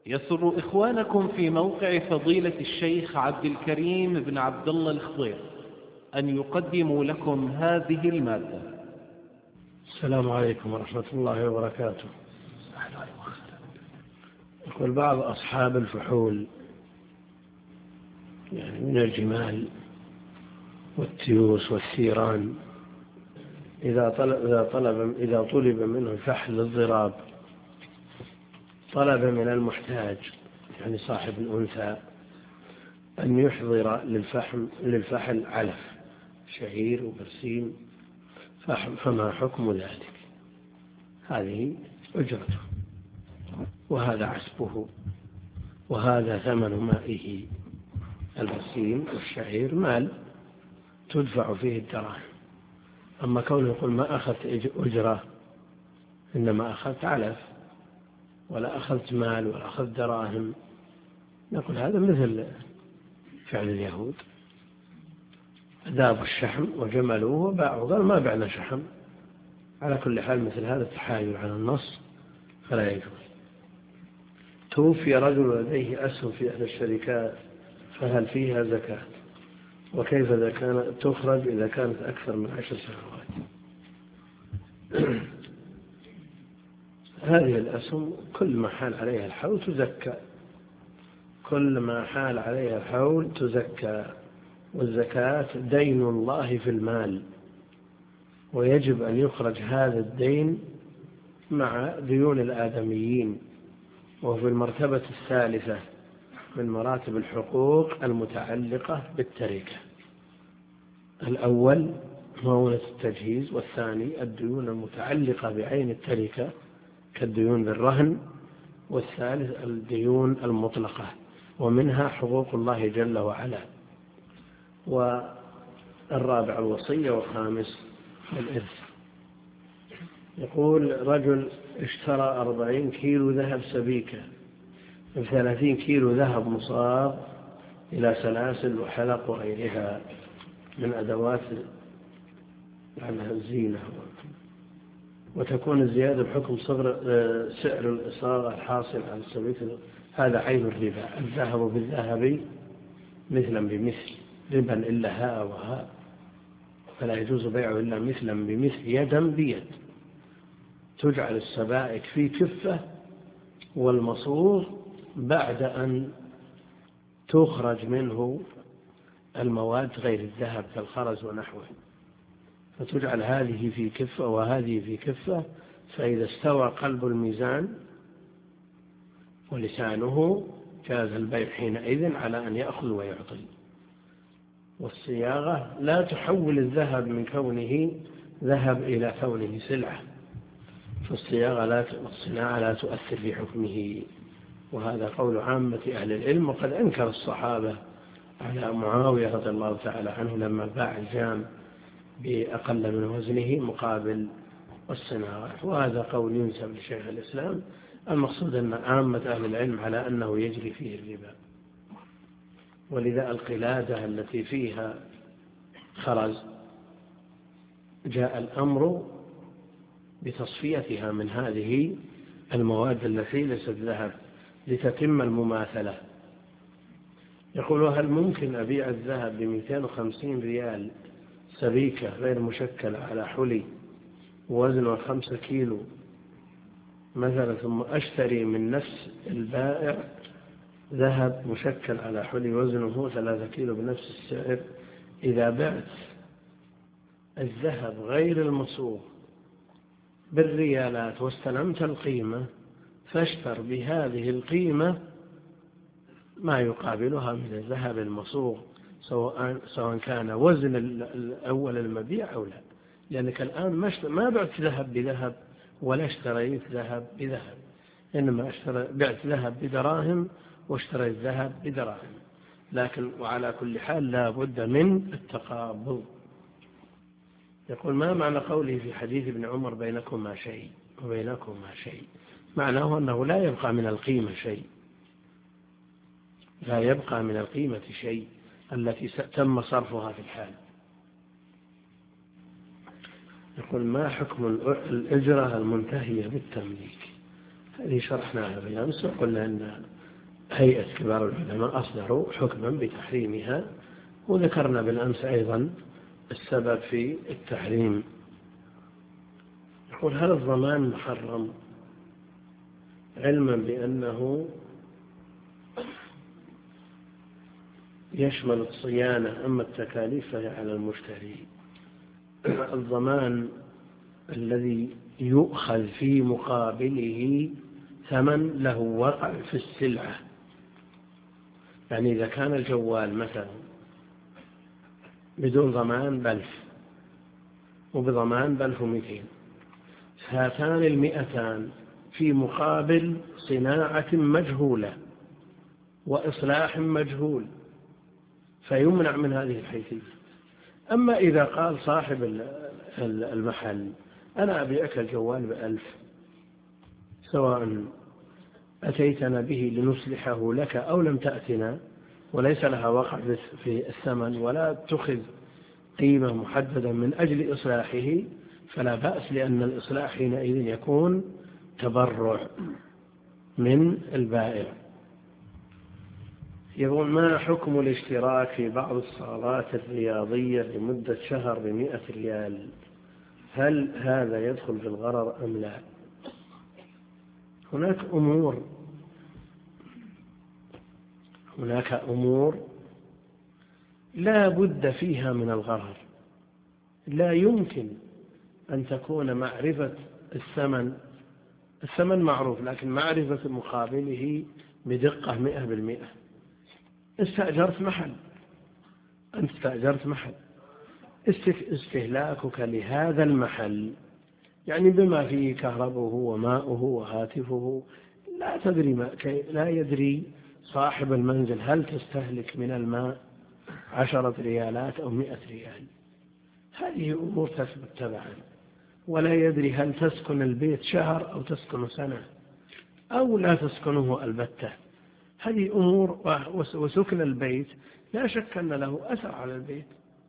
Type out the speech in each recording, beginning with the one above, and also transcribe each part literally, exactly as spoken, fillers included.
يسر إخوانكم في موقع فضيلة الشيخ عبد الكريم بن عبد الله الخضير أن يقدموا لكم هذه المادة. السلام عليكم ورحمة الله وبركاته. يقول بعض أصحاب الفحول يعني من الجمال والتيوس والثيران إذا طلب, إذا طلب, إذا طلب منه فحل الضراب طلب من المحتاج يعني صاحب الأنثى أن يحضر للفحم للفحل علف شعير وبرسيم فحم، فما حكم ذلك؟ هذه أجرته وهذا عسبه وهذا ثمن مائه. البرسيم والشعير مال تدفع فيه الدراهم، أما كونه يقول ما أخذت أجرة إنما أخذت علف ولا أخذت مال ولا أخذت دراهم، نقول هذا مثل فعل اليهود، ذابوا الشحم وجملوه وباعوا، قال ما بعنا شحم. على كل حال مثل هذا التحايل على النص فلا يجوز. توفي رجل لديه أسهم في أحد الشركات فهل فيها زكاة؟ وكيف إذا كانت تخرج إذا كانت أكثر من عشر سنوات؟ هذه الأسهم كل ما حال عليها الحول تزكى، كل ما حال عليها الحول تزكى، والزكاة دين الله في المال، ويجب أن يخرج هذا الدين مع ديون الآدميين، وهو في المرتبة الثالثة من مراتب الحقوق المتعلقة بالتركة. الأول مؤونة التجهيز، والثاني الديون المتعلقة بعين التركة كالديون بالرهن، والثالث الديون المطلقة ومنها حقوق الله جل وعلا، والرابع الوصية، والخامس الإرث. يقول رجل اشترى أربعين كيلو ذهب سبيكة بثلاثين كيلو ذهب مصاب إلى سلاسل وحلق وغيرها من أدوات الزينة، وتكون الزيادة بحكم صغر سعر الإصاغة الحاصل على السبيكة، هذا عين الربا. الذهب بالذهب مثلا بمثل، ربا إلا هاء وهاء، فلا يجوز بيعه إلا مثلا بمثل يدا بيد. تجعل السبائك في كفة والمصروف بعد أن تخرج منه المواد غير الذهب كالخرز ونحوه، فتجعل هذه في كفة وهذه في كفة، فإذا استوى قلب الميزان ولسانه جاز البيع حينئذ على أن يأخذ ويعطي. والصياغة لا تحول الذهب من كونه ذهب إلى كونه سلعة، فالصياغة لا الصناعة لا تؤثر في حكمه، وهذا قول عامة أهل العلم. وقد أنكر الصحابة على معاوية رضي الله تعالى عنه لما باع الجام بأقل من وزنه مقابل الصناعة، وهذا قول ينسب لشيخ الإسلام. المقصود أن عامة أهل العلم على أنه يجري فيه الربا، ولذا القلادة التي فيها خرز جاء الأمر بتصفيتها من هذه المواد التي ليست ذهب لتتم المماثلة. يقول هل ممكن أبيع الذهب بمئتين وخمسين ريال سبيكة غير مشكلة على حلي وزنه خمسة كيلو مثلا، ثم أشتري من نفس البائع ذهب مشكل على حلي وزنه ثلاثة كيلو بنفس السعر؟ إذا بعت الذهب غير المصوغ بالريالات واستلمت القيمة فاشتر بهذه القيمة ما يقابلها من الذهب المصوغ، سواء سواء كان وزن الأول المبيع أو لا، لأنك الآن ما بعت ذهب بذهب ولا اشتريت ذهب بذهب، إنما بعت ذهب بدراهم واشتريت ذهب بدراهم. لكن وعلى كل حال لا بد من التقابض. يقول ما معنى قوله في حديث ابن عمر بينكما شيء وبينكما شيء؟ معناه أنه لا يبقى من القيمة شيء، لا يبقى من القيمة شيء التي تم صرفها في الحال. يقول ما حكم الأجرة المنتهية بالتمليك؟ هذه شرحناها بالأمس وقلنا أن هيئة كبار العلماء أصدروا حكما بتحريمها، وذكرنا بالأمس أيضا السبب في التحريم. يقول: هل الضمان محرم؟ علما بأنه يشمل الصيانة، أما التكاليف فهي على المشتري. الضمان الذي يؤخذ في مقابله ثمن له وقع في السلعة. يعني إذا كان الجوال مثلا بدون ضمان بألف وبضمان بألف ومئتين، هاتان المئتان في مقابل صناعة مجهولة وإصلاح مجهول، فيمنع من هذه الحيثية. أما إذا قال صاحب المحل: أنا أبيعك الجوال بألف، سواء أتيتنا به لنصلحه لك أو لم تأتنا، وليس لها وقع في الثمن ولا تأخذ قيمة محددة من أجل إصلاحه، فلا بأس، لأن الإصلاح حينئذ يكون تبرع من البائع. يقول: ما حكم الاشتراك في بعض الصالات الرياضية لمدة شهر بمئة ريال؟ هل هذا يدخل في الغرر أم لا؟ هناك أمور هناك أمور لا بد فيها من الغرر. لا يمكن أن تكون معرفة الثمن الثمن معروف، لكن معرفة مقابله بدقة مئة بالمئة. استأجرت محل أنت استأجرت محل استهلاكك لهذا المحل يعني بما فيه كهربه وماؤه وهاتفه، لا تدري ما لا يدري صاحب المنزل هل تستهلك من الماء عشرة ريالات أو مئة ريال. هذه أمور تثبت تبعا. ولا يدري هل تسكن البيت شهر أو تسكن سنة أو لا تسكنه البتة. هذه أمور. وسكن البيت لا شك أن له أثر على البيت.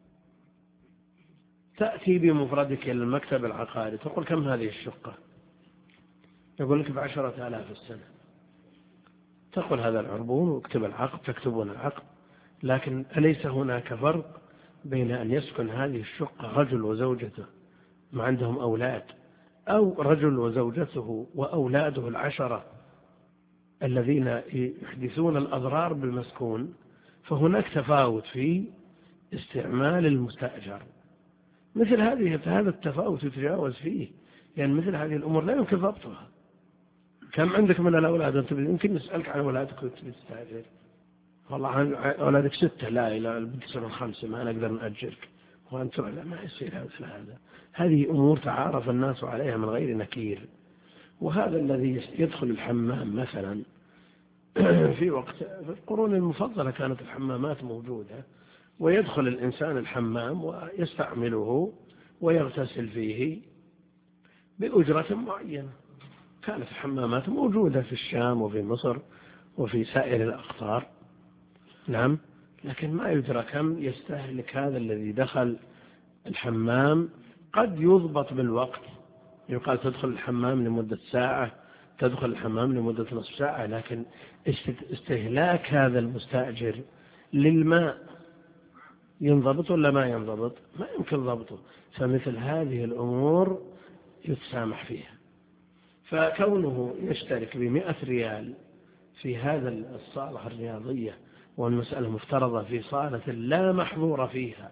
تأتي بمفردك إلى المكتب العقاري تقول: كم هذه الشقة؟ يقول لك: بعشرة آلاف السنة. تقول: هذا العربون، واكتب العقد، تكتبون العقد. لكن أليس هناك فرق بين أن يسكن هذه الشقة رجل وزوجته ما عندهم أولاد، أو رجل وزوجته وأولاده العشرة الذين يحدثون الأضرار بالمسكون؟ فهناك تفاوت في استعمال المستأجر. مثل هذه هذا التفاوت يتجاوز فيه، لأن يعني مثل هذه الأمور لا يمكن ضبطها. كم عندك من الأولاد؟ أنت يمكن نسألك عن أولادك وتستأجر. والله عن أولادك ستة، لا إلى بتصيرون خمسة، ما نقدر نأجرك. وأنت لا، ما يصير مثل هذا. هذه أمور تعارف الناس عليها من غير نكير. وهذا الذي يدخل الحمام مثلا في وقت في القرون المفضلة كانت الحمامات موجودة، ويدخل الإنسان الحمام ويستعمله ويغتسل فيه بأجرة معينة. كانت الحمامات موجودة في الشام وفي مصر وفي سائر الأقطار. نعم، لكن ما يدرى كم يستهلك هذا الذي دخل الحمام. قد يضبط بالوقت، يقال تدخل الحمام لمدة ساعة، تدخل الحمام لمدة نصف ساعة، لكن استهلاك هذا المستأجر للماء ينضبط ولا ما ينضبط؟ ما يمكن ضبطه. فمثل هذه الأمور يتسامح فيها. فكونه يشترك بمئة ريال في هذا الصالة الرياضية، والمسألة مفترضة في صالة لا محظور فيها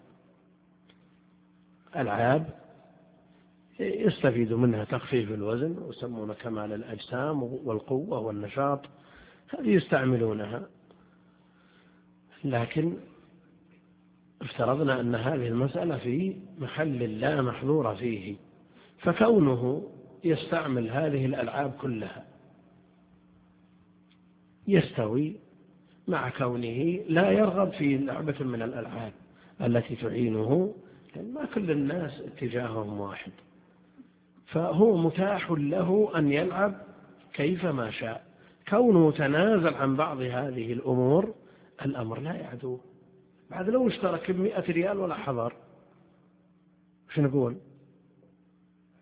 ألعاب يستفيد منها تخفيف الوزن ويسمون كمال الأجسام والقوة والنشاط، هذه يستعملونها. لكن افترضنا أن هذه المسألة في محل لا محظور فيه، فكونه يستعمل هذه الألعاب كلها يستوي مع كونه لا يرغب في لعبة من الألعاب التي تعينه، لأن ما كل الناس اتجاههم واحد، فهو متاح له أن يلعب كيفما شاء. كونه تنازل عن بعض هذه الأمور الأمر لا يعدو. بعد لو اشترك بمئة ريال ولا حضر، شو نقول؟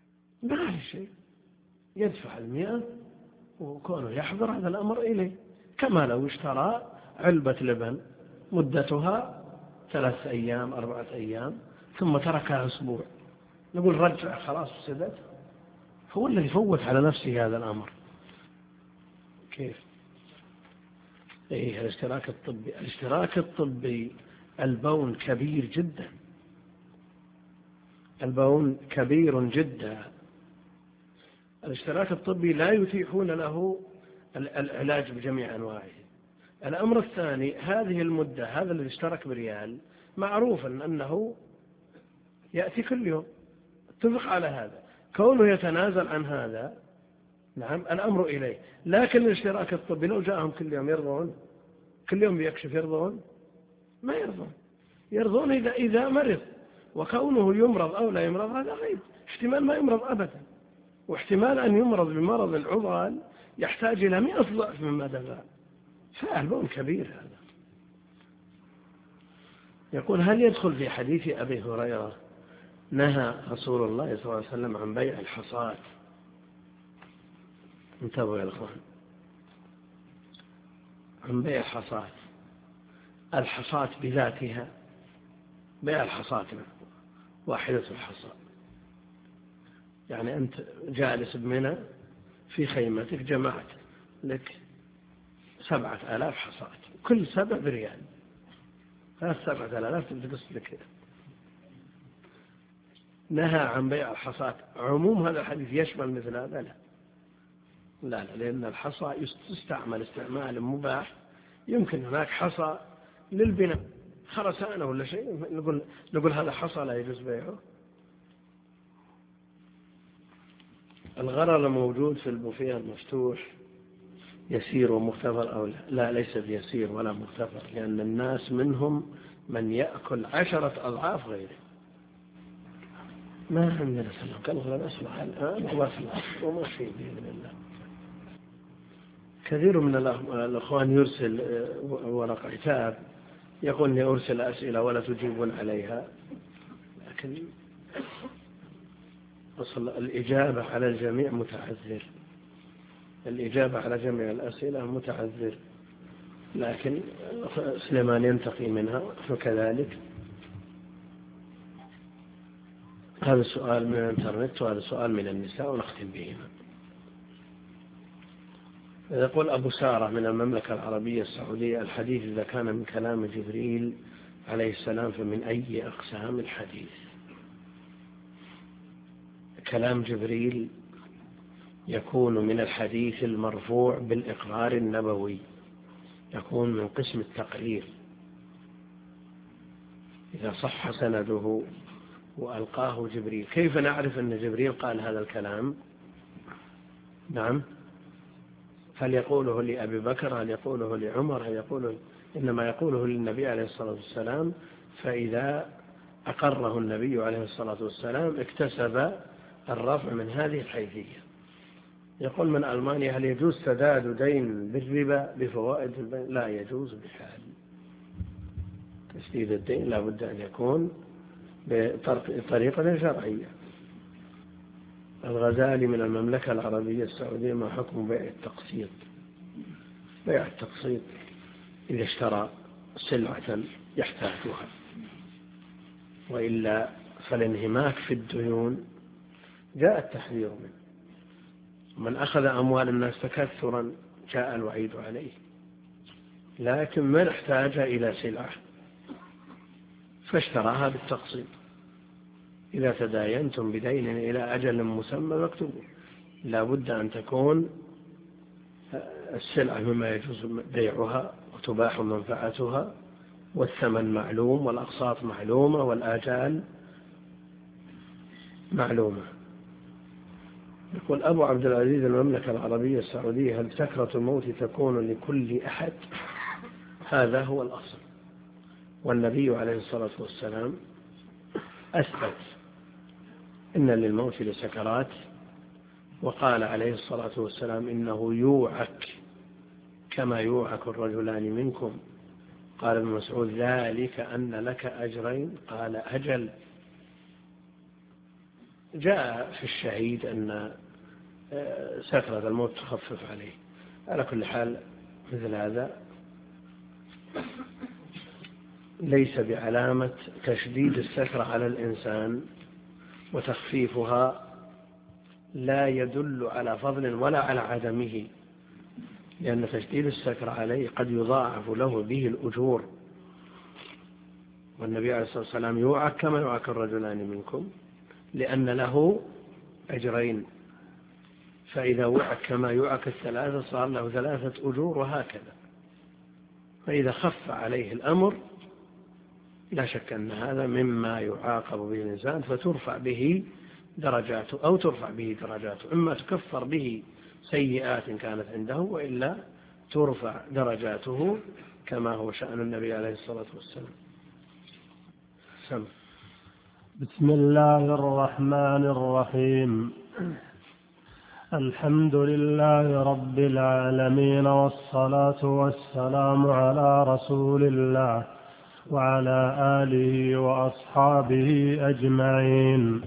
ما في شيء، يدفع المئة وكونه يحضر هذا الأمر إليه. كما لو اشترى علبة لبن مدتها ثلاث أيام أربعة أيام ثم تركها أسبوع، نقول رجع خلاص فسدت؟ هو الذي فوت على نفسه هذا الأمر. كيف؟ إيه الاشتراك الطبي، الاشتراك الطبي البون كبير جدا، البون كبير جدا. الاشتراك الطبي لا يتيحون له العلاج بجميع أنواعه. الأمر الثاني، هذه المدة، هذا الذي اشترك بريال معروف أنه يأتي كل يوم، اتفق على هذا، كونه يتنازل عن هذا نعم الأمر إليه. لكن الاشتراك الطبي لو جاءهم كل يوم يرضون؟ كل يوم بيكشف يرضون؟ ما يرضون. يرضون إذا إذا مرض، وكونه يمرض أو لا يمرض هذا غيب، احتمال ما يمرض أبدا، واحتمال أن يمرض بمرض العضال يحتاج إلى مئة ضعف مما دفع. فالبون كبير هذا. يقول: هل يدخل في حديث أبي هريرة نهى رسول الله صلى الله عليه وسلم عن بيع الحصاة؟ انتبهوا يا الأخوان، عن بيع الحصاة، الحصاة بذاتها، بيع الحصاة واحدة الحصاة، يعني أنت جالس بمنى في خيمتك جمعت لك سبعة آلاف حصاة، كل سبع بريال، هذا سبعة آلاف تدرس لك. نهى عن بيع الحصاة. عموم هذا الحديث يشمل مثل هذا؟ لا لا لا، لأن الحصى يستعمل استعمال مباح. يمكن هناك حصى للبناء خرسانة ولا شيء، نقول نقول هذا حصى لا يجوز بيعه. الغرر موجود في البوفيه المفتوح يسير ومختبر أو لا؟ لا، ليس بيسير ولا مختبر، لأن الناس منهم من يأكل عشرة أضعاف غيره. ما عندنا سلام، كان غير أسمع الآن وأسمع وما شيء بإذن الله. كثير من الأخوان يرسل ورق عتاب يقول لي أرسل أسئلة ولا تجيبون عليها، لكن أصل الإجابة على الجميع متعذر، الإجابة على جميع الأسئلة متعذر، لكن سليمان ينتقي منها فكذلك. هذا السؤال من الانترنت وهذا السؤال من النساء ونختم بهما. يقول أبو سارة من المملكة العربية السعودية: الحديث إذا كان من كلام جبريل عليه السلام فمن أي أقسام الحديث؟ كلام جبريل يكون من الحديث المرفوع بالإقرار النبوي، يكون من قسم التقرير إذا صح سنده وألقاه جبريل. كيف نعرف أن جبريل قال هذا الكلام؟ نعم، هل يقوله لأبي بكر؟ هل يقوله لعمر؟ هل يقوله؟ إنما يقوله للنبي عليه الصلاة والسلام، فإذا أقره النبي عليه الصلاة والسلام اكتسب الرفع من هذه الحيثية. يقول من ألمانيا: هل يجوز سداد دين بالربا بفوائد البنك؟ لا يجوز بحال. تسديد الدين لا بد أن يكون بطريقة شرعية. الغزالي من المملكة العربية السعودية: ما حكم بيع التقسيط؟ بيع التقسيط إذا اشترى سلعة يحتاجها، وإلا فالانهماك في الديون جاء التحذير منه. من أخذ أموال الناس تكثرا جاء الوعيد عليه. لكن من احتاج إلى سلعة فاشتراها بالتقسيط، إذا تداينتم بدين إلى أجل مسمى مكتوب، لا بد أن تكون السلعة مما يجوز بيعها وتباح منفعتها، والثمن معلوم والأقساط معلومة والآجال معلومة. يقول أبو عبد العزيز المملكة العربية السعودية: هل سكرة الموت تكون لكل أحد؟ هذا هو الأصل، والنبي عليه الصلاة والسلام أثبت إن للموت لسكرات، وقال عليه الصلاة والسلام: إنه يوعك كما يوعك الرجلان منكم. قال ابن مسعود: ذلك أن لك أجرين. قال: أجل. جاء في الشهيد أن سكرة الموت تخفف عليه. على كل حال مثل هذا ليس بعلامة تشديد السكرة على الإنسان، وتخفيفها لا يدل على فضل ولا على عدمه، لأن تشديد السكرة عليه قد يضاعف له به الأجور، والنبي عليه الصلاة والسلام يوعك كما يوعك الرجلان منكم، لأن له أجرين، فإذا وعك كما يوعك الثلاثة صار له ثلاثة أجور، وهكذا. فإذا خف عليه الأمر لا شك أن هذا مما يعاقب به الإنسان، فترفع به درجاته أو ترفع به درجاته، إما تكفر به سيئات كانت عنده، وإلا ترفع درجاته كما هو شأن النبي عليه الصلاة والسلام. سم. بسم الله الرحمن الرحيم. الحمد لله رب العالمين، والصلاة والسلام على رسول الله وعلى آله وأصحابه أجمعين.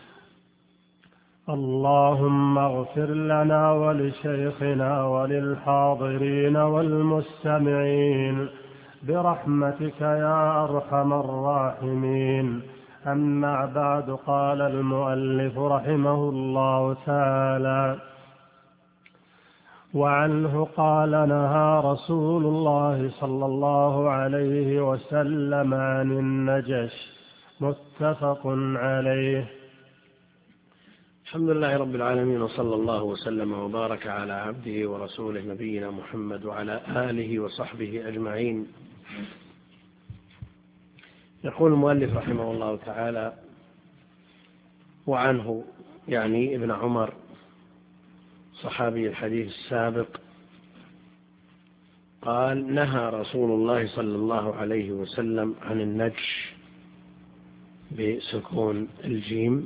اللهم اغفر لنا ولشيخنا وللحاضرين والمستمعين برحمتك يا أرحم الراحمين. أما بعد، قال المؤلف رحمه الله تعالى: وعنه قال: نهى رسول الله صلى الله عليه وسلم عن النجش. متفق عليه. الحمد لله رب العالمين، وصلى الله وسلم وبارك على عبده ورسوله نبينا محمد وعلى آله وصحبه أجمعين. يقول المؤلف رحمه الله تعالى: وعنه، يعني ابن عمر صحابي الحديث السابق، قال: نهى رسول الله صلى الله عليه وسلم عن النجش بسكون الجيم،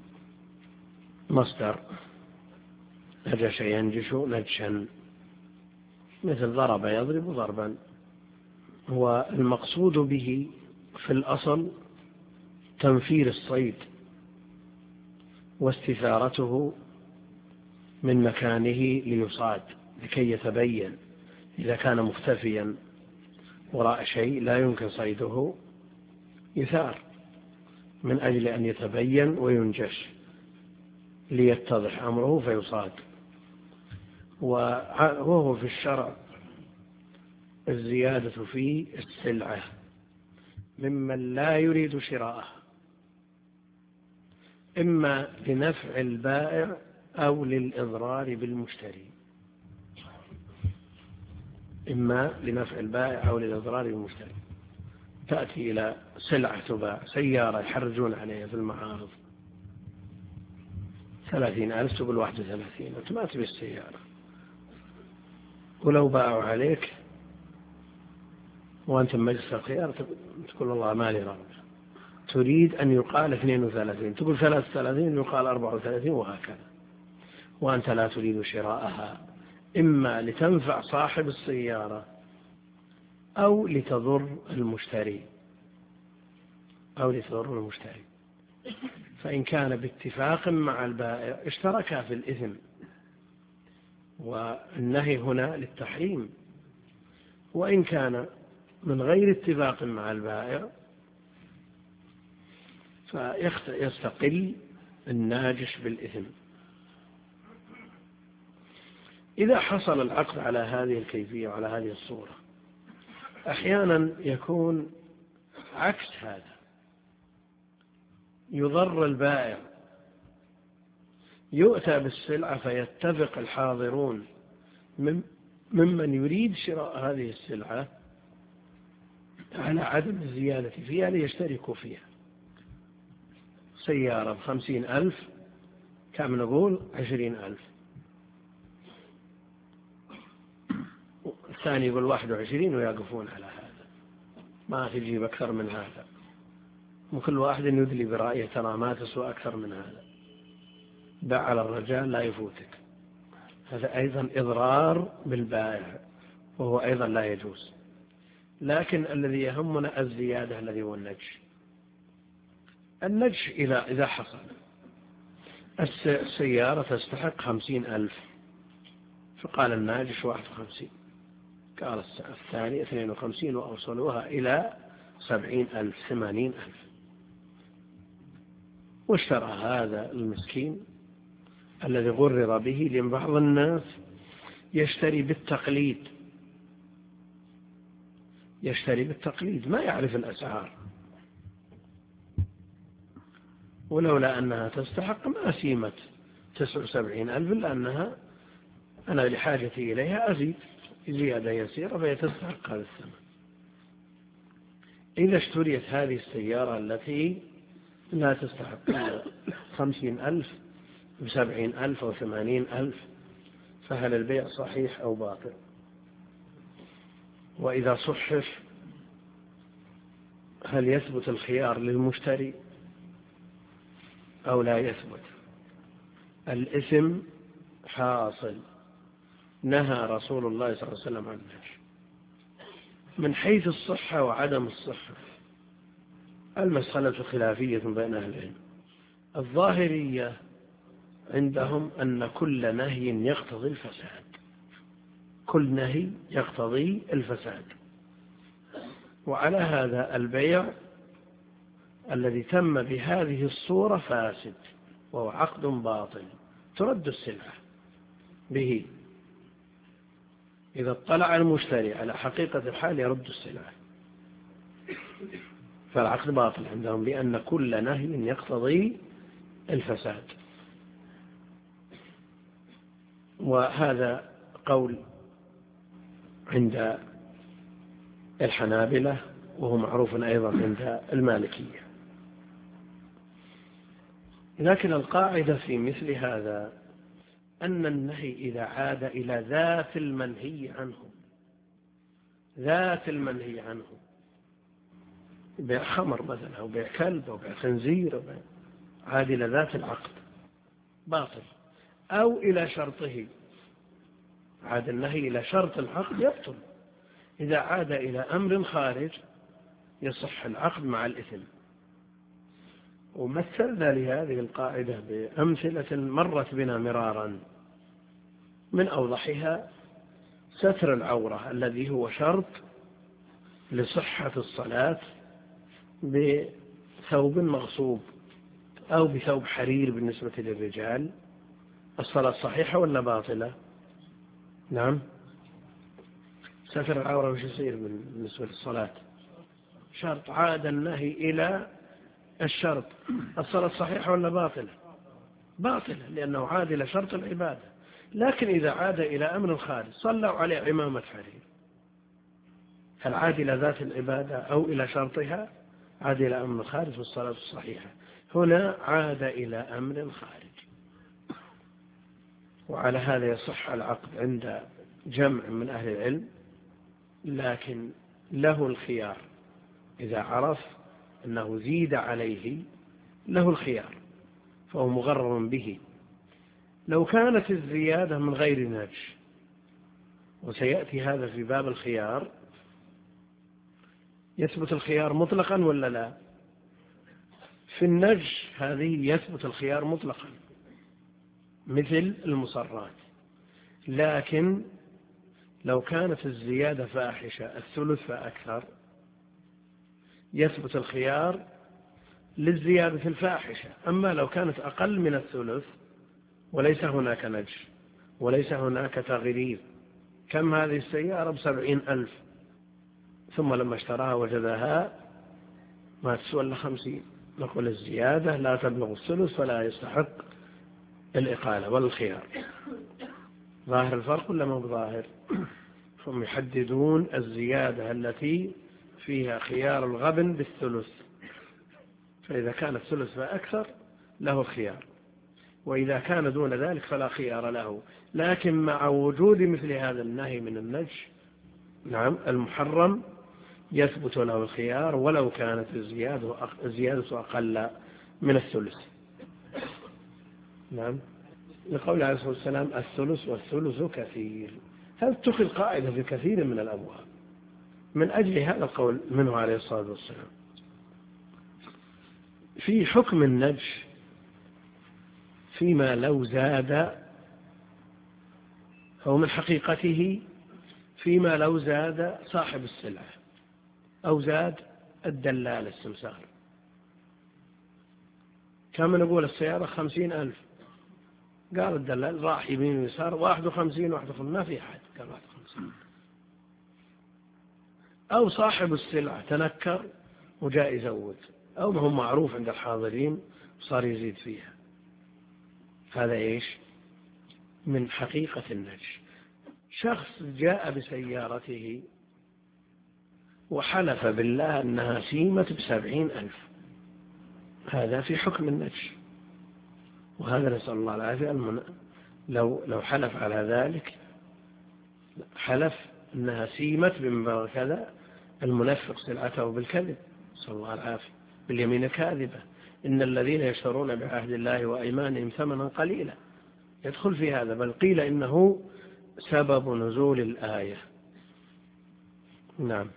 مصدر نجش ينجش نجشا، مثل ضرب يضرب ضربا. هو المقصود به في الأصل تنفير الصيد واستثارته من مكانه ليصاد، لكي يتبين. إذا كان مختفيا وراء شيء لا يمكن صيده، يثار من أجل أن يتبين وينجش ليتضح أمره فيصاد. وهو في الشرع الزيادة في السلعة ممن لا يريد شراءه، إما لنفع البائع أو للإضرار بالمشتري، إما لنفع البائع أو للإضرار بالمشتري. تأتي إلى سلعة تباع، سيارة يحرجون عليها في المعارض ثلاثين ألف، تقول واحد وثلاثين، أنت ما تبي السيارة، ولو باعوا عليك وأنت مجلس الخيار تقول والله ما لي رغبة، تريد أن يقال اثنين وثلاثين، تقول ثلاثة وثلاثين يقال أربعة وثلاثين، وهكذا، وأنت لا تريد شراءها، إما لتنفع صاحب السيارة أو لتضر المشتري أو لتضر المشتري. فإن كان باتفاق مع البائع اشتركا في الإثم، والنهي هنا للتحريم. وإن كان من غير اتفاق مع البائع فيستقل الناجش بالإثم. إذا حصل العقد على هذه الكيفية وعلى هذه الصورة، أحيانا يكون عكس هذا، يضر البائع، يؤتى بالسلعة فيتفق الحاضرون ممن يريد شراء هذه السلعة على عدم الزيادة فيها ليشتركوا فيها. سيارة بخمسين ألف، كم نقول؟ عشرين ألف. الثاني يقول واحد وعشرين، ويقفون على هذا، ما تجيب أكثر من هذا، وكل واحد يدلي برأيه ترى ما تسوى أكثر من هذا، باع على الرجال لا يفوتك. هذا أيضا إضرار بالبائع، وهو أيضا لا يجوز. لكن الذي يهمنا الزيادة، الذي هو النجش. النجش إذا إذا حصل السيارة تستحق خمسين ألف، فقال الناجش واحد وخمسين، قال الثاني اثنين وخمسين وأوصلوها إلى سبعين ألف ثمانين ألف. واشترى هذا المسكين الذي غرر به، لأن بعض الناس يشتري بالتقليد يشتري بالتقليد ما يعرف الأسعار، ولولا أنها تستحق ما سيمت تسع وسبعين ألف، لأنها أنا لحاجتي إليها أزيد زيادة يسيرة فهي تستحق هذا الثمن. إذا اشتريت هذه السيارة التي لا تستحق خمسين ألف بسبعين ألف أو ثمانين ألف، فهل البيع صحيح أو باطل؟ وإذا صحف هل يثبت الخيار للمشتري أو لا يثبت؟ الإثم حاصل، نهى رسول الله صلى الله عليه وسلم عنه. من حيث الصحة وعدم الصحة المسألة خلافية بين أهل العلم. الظاهرية عندهم أن كل نهي يقتضي الفساد، كل نهي يقتضي الفساد، وعلى هذا البيع الذي تم بهذه الصورة فاسد وهو عقد باطل، ترد السلعة به. إذا اطلع المشتري على حقيقة الحال يرد السلعة، فالعقد باطل عندهم، لأن كل نهي يقتضي الفساد. وهذا قول عند الحنابلة، وهو معروف أيضا عند المالكية. لكن القاعدة في مثل هذا أن النهي إذا عاد إلى ذات المنهي عنه ذات المنهي عنه بيع خمر مثلا أو بيع كلب أو بيع خنزير، عاد إلى ذات العقد باطل، أو إلى شرطه، عاد النهي إلى شرط العقد يبطل. إذا عاد إلى أمر خارج يصح العقد مع الإثم. ومثلنا لهذه القاعدة بأمثلة مرت بنا مرارا، من أوضحها ستر العورة الذي هو شرط لصحة الصلاة بثوب مغصوب أو بثوب حرير بالنسبة للرجال. الصلاة صحيحة ولا باطلة؟ نعم، ستر العورة وش يصير بالنسبة للصلاة؟ شرط. عاد النهي إلى الشرط، الصلاة صحيحة ولا باطلة؟ باطلة، لأنه عاد إلى شرط العبادة. لكن إذا عاد إلى أمر خارج، صلوا عليه عمامة حرير، هل عاد إلى ذات العبادة أو إلى شرطها؟ عاد إلى أمر خارج والصلاة الصحيحة. هنا عاد إلى أمر خارج، وعلى هذا يصح العقد عند جمع من أهل العلم، لكن له الخيار إذا عرف أنه زيد عليه، له الخيار فهو مغرر به. لو كانت الزيادة من غير نج، وسيأتي هذا في باب الخيار، يثبت الخيار مطلقا ولا لا؟ في النج هذه يثبت الخيار مطلقا مثل المصرات. لكن لو كانت الزيادة فاحشة الثلث فأكثر، يثبت الخيار للزيادة في الفاحشة. أما لو كانت أقل من الثلث وليس هناك نج وليس هناك تغرير، كم هذه السيارة؟ بسبعين ألف، ثم لما اشتراها وجدها ما تسوى إلا خمسين، نقول الزيادة لا تبلغ الثلث فلا يستحق الإقالة والخيار. ظاهر الفرق ولا ما بظاهر؟ هم يحددون الزيادة التي فيها خيار الغبن بالثلث، فإذا كان الثلث فأكثر له الخيار، وإذا كان دون ذلك فلا خيار له. لكن مع وجود مثل هذا النهي من النج، نعم المحرم، يثبت له الخيار ولو كانت الزيادة أقل من الثلث. نعم، لقول عليه الصلاة والسلام الثلث والثلث كثير. هذا اتخذ قاعدة في كثير من الأبواب من أجل هذا القول منه عليه الصلاة والسلام. في حكم النج فيما لو زاد، أو من حقيقته فيما لو زاد صاحب السلعة أو زاد الدلال السمسار. كم نقول السيارة خمسين ألف، قال الدلال راح يمين ويسار واحد وخمسين واحد وخمسين، ما في أحد قال واحد وخمسين. أو صاحب السلعة تنكر وجاء يزود، أو ما هو معروف عند الحاضرين صار يزيد فيها. هذا إيش؟ من حقيقة النجش. شخص جاء بسيارته وحلف بالله أنها سيمة بسبعين ألف، هذا في حكم النجش، وهذا نسأل الله العافية. المن... لو لو حلف على ذلك، حلف أنها سيمة بمبلغ كذا، المنفق سلعته بالكذب، نسأل الله العافية، باليمين كاذبة. إن الذين يشترون بعهد الله وأيمانهم ثمنا قليلا، يدخل في هذا، بل قيل إنه سبب نزول الآية. نعم.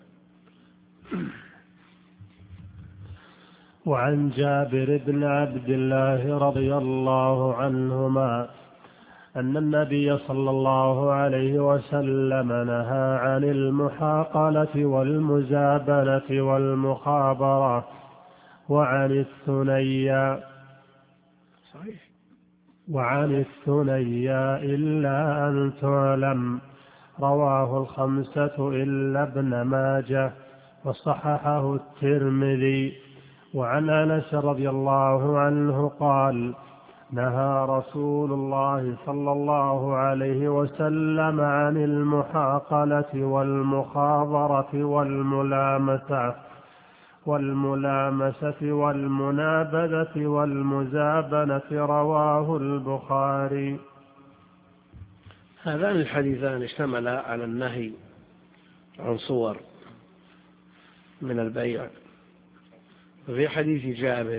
وعن جابر بن عبد الله رضي الله عنهما أن النبي صلى الله عليه وسلم نهى عن المحاقلة والمزابنة والمخابرة وعن الثنيا صحيح. وعن الثنيا إلا أن تعلم، رواه الخمسة إلا ابن ماجه وصححه الترمذي. وعن أنس رضي الله عنه قال: نهى رسول الله صلى الله عليه وسلم عن المحاقلة والمخابرة والملامسة والملامسة والمنابذة والمزابنة، رواه البخاري. هذان الحديثان اشتملا على النهي عن صور من البيع. وفي حديث جابر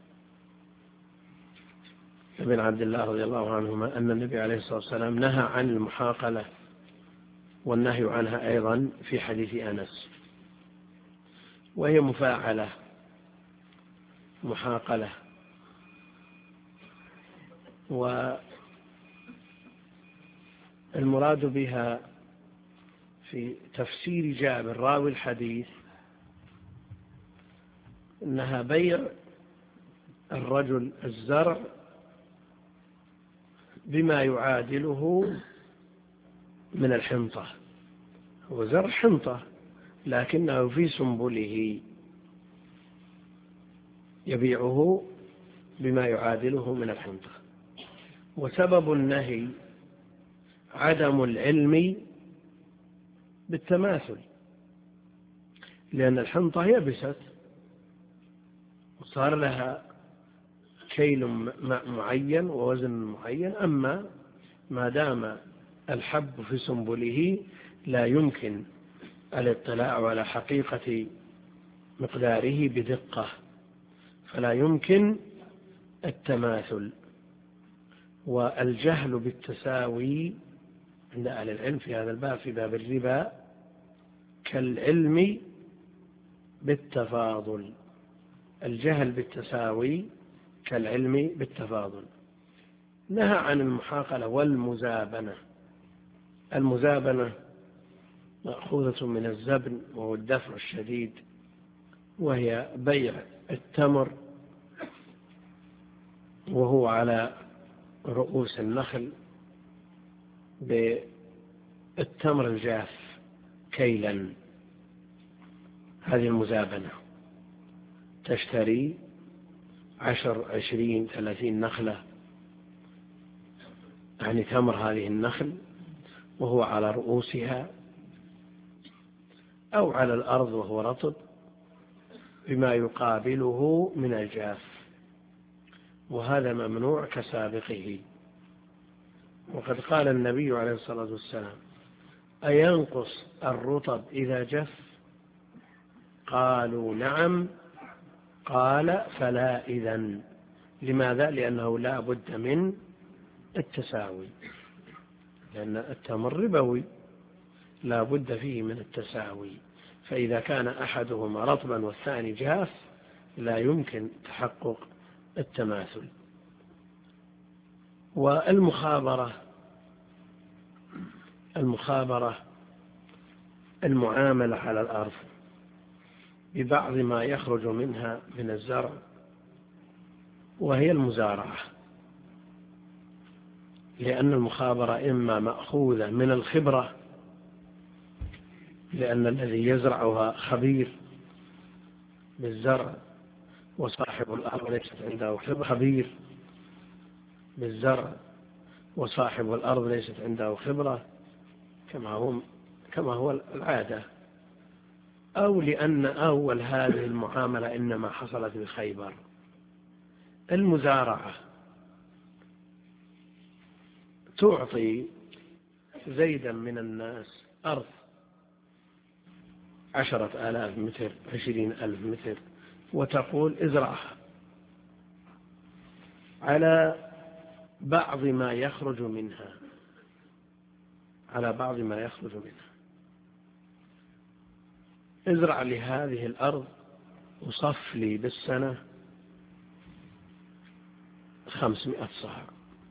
بن عبد الله رضي الله عنهما أن النبي عليه الصلاة والسلام نهى عن المحاقلة، والنهي عنها أيضا في حديث أنس، وهي مفاعلة، محاقلة. والمراد بها في تفسير جابر راوي الحديث إنها بيع الرجل الزرع بما يعادله من الحنطة. هو زرع حنطة لكنه في سنبله، يبيعه بما يعادله من الحنطة. وسبب النهي عدم العلم بالتماثل، لأن الحنطة يبست وصار لها كيل معين ووزن معين، أما ما دام الحب في سنبله لا يمكن الاطلاع على حقيقة مقداره بدقة، فلا يمكن التماثل. والجهل بالتساوي عند أهل العلم في هذا الباب، في باب الربا، كالعلم بالتفاضل. الجهل بالتساوي كالعلم بالتفاضل. نهى عن المحاقلة والمزابنة. المزابنة مأخوذة من الزبن وهو الدفع الشديد، وهي بيع التمر وهو على رؤوس النخل بالتمر الجاف كيلا. هذه المزابنة، تشتري عشر عشرين ثلاثين نخلة، يعني تمر هذه النخل وهو على رؤوسها أو على الأرض وهو رطب بما يقابله من الجاف، وهذا ممنوع كسابقه. وقد قال النبي عليه الصلاة والسلام: أينقص الرطب إذا جف؟ قالوا: نعم. قال: فلا إذن. لماذا؟ لأنه لا بد من التساوي، لأن التمر ربوي لا بد فيه من التساوي، فإذا كان أحدهما رطبا والثاني جاف لا يمكن تحقق التماثل. والمخابرة، المخابرة المعاملة على الأرض ببعض ما يخرج منها من الزرع، وهي المزارعة، لأن المخابرة إما مأخوذة من الخبرة، لأن الذي يزرعها خبير بالزرع، وصاحب الأرض ليست عنده خبير بالزرع، وصاحب الأرض ليست عنده خبرة كما هو كما هو العادة، أو لأن أول هذه المعاملة إنما حصلت بخيبر. المزارعة تعطي زيدا من الناس أرض عشرة آلاف متر، عشرين ألف متر، وتقول ازرعها على بعض ما يخرج منها على بعض ما يخرج منها ازرع لهذه الأرض وصف لي بالسنة خمسمائة صاع،